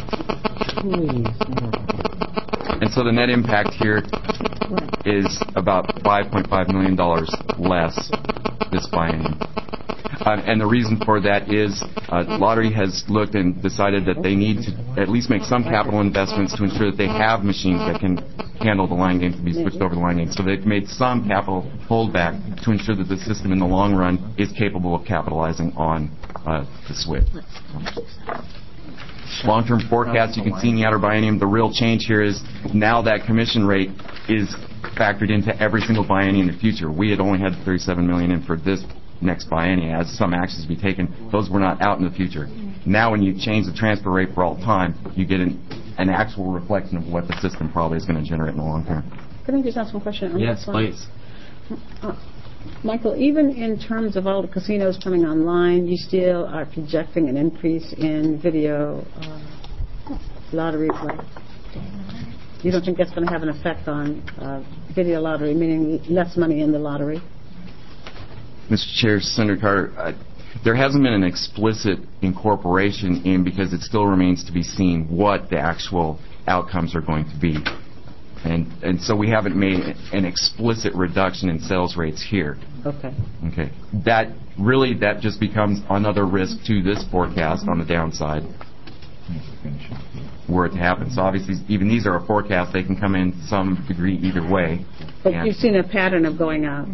And so the net impact here is about five point five million dollars less this biennium. Uh, and the reason for that is uh, Lottery has looked and decided that they need to at least make some capital investments to ensure that they have machines that can handle the line games to be switched over to line games. So they've made some capital holdback to ensure that the system in the long run is capable of capitalizing on uh, the switch. Long-term forecast, you can see in the outer biennium, the real change here is now that commission rate is factored into every single biennium in the future. We had only had thirty-seven million dollars in for this next biennium as some actions to be taken. Those were not out in the future. Now when you change the transfer rate for all time, you get an, an actual reflection of what the system probably is going to generate in the long term. Can I just ask one question? On Yes, this one? please. Uh, Michael, even in terms of all the casinos coming online, you still are projecting an increase in video uh, lottery play. You don't think that's going to have an effect on uh, video lottery, meaning less money in the lottery? Mister Chair, Senator Carter, uh, there hasn't been an explicit incorporation in because it still remains to be seen what the actual outcomes are going to be. And and so we haven't made an explicit reduction in sales rates here. Okay. Okay. That really, that just becomes another risk to this forecast on the downside were it to happen. So obviously, even these are a forecast. They can come in to some degree either way. But and you've seen a pattern of going out.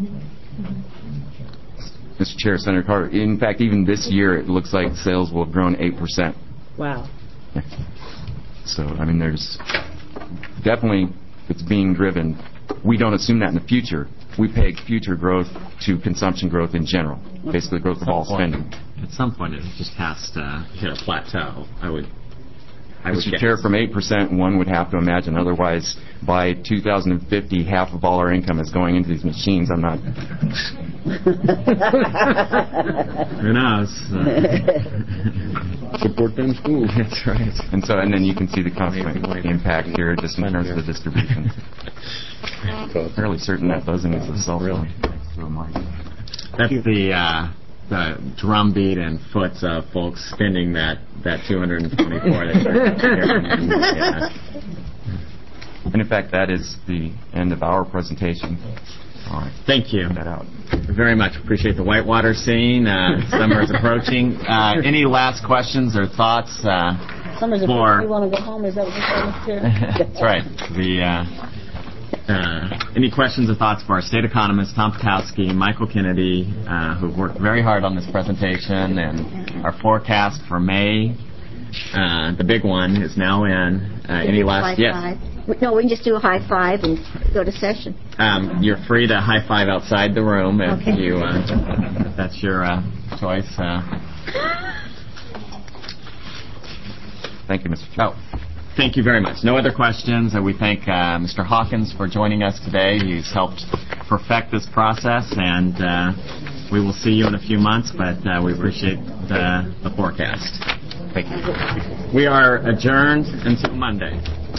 Mister Chair, Senator Carter, in fact, even this year, it looks like sales will have grown eight percent. Wow. So, I mean, there's definitely, it's being driven. We don't assume that in the future. We peg future growth to consumption growth in general, basically growth of all spending. At some point, it just has to hit a plateau. I would. I would Mister guess. Chair, from eight percent, one would have to imagine. Otherwise, by two thousand fifty, half of all our income is going into these machines. I'm not. Who knows? Support them schools. That's right. And so, and then you can see the consequent impact here, just in terms of the distribution. Fairly certain that buzzing is a cell phone. That's the uh, the drumbeat and foot of folks spinning that, that two hundred twenty-four. That yeah. And in fact, that is the end of our presentation. All right. Thank you. That out. Very much appreciate the Whitewater scene. Uh, summer is approaching. Uh, any last questions or thoughts? Uh, Summer's for approaching. You want to go home? Is that what you're saying, Mister That's right. The uh, uh, any questions or thoughts for our state economist Tom Patowski, Michael Kennedy, uh, who've worked very hard on this presentation, and our forecast for May. Uh, the big one is now in. Uh, any last? Yes. Five. No, we can just do a high five and go to session. Um, you're free to high five outside the room if Okay. you. Uh, if that's your uh, choice. Uh. Thank you, Mister Chair. Oh, thank you very much. No other questions. Uh, we thank uh, Mister Hawkins for joining us today. He's helped perfect this process, and uh, we will see you in a few months. But uh, we appreciate the, the forecast. Thank you. We are adjourned until Monday.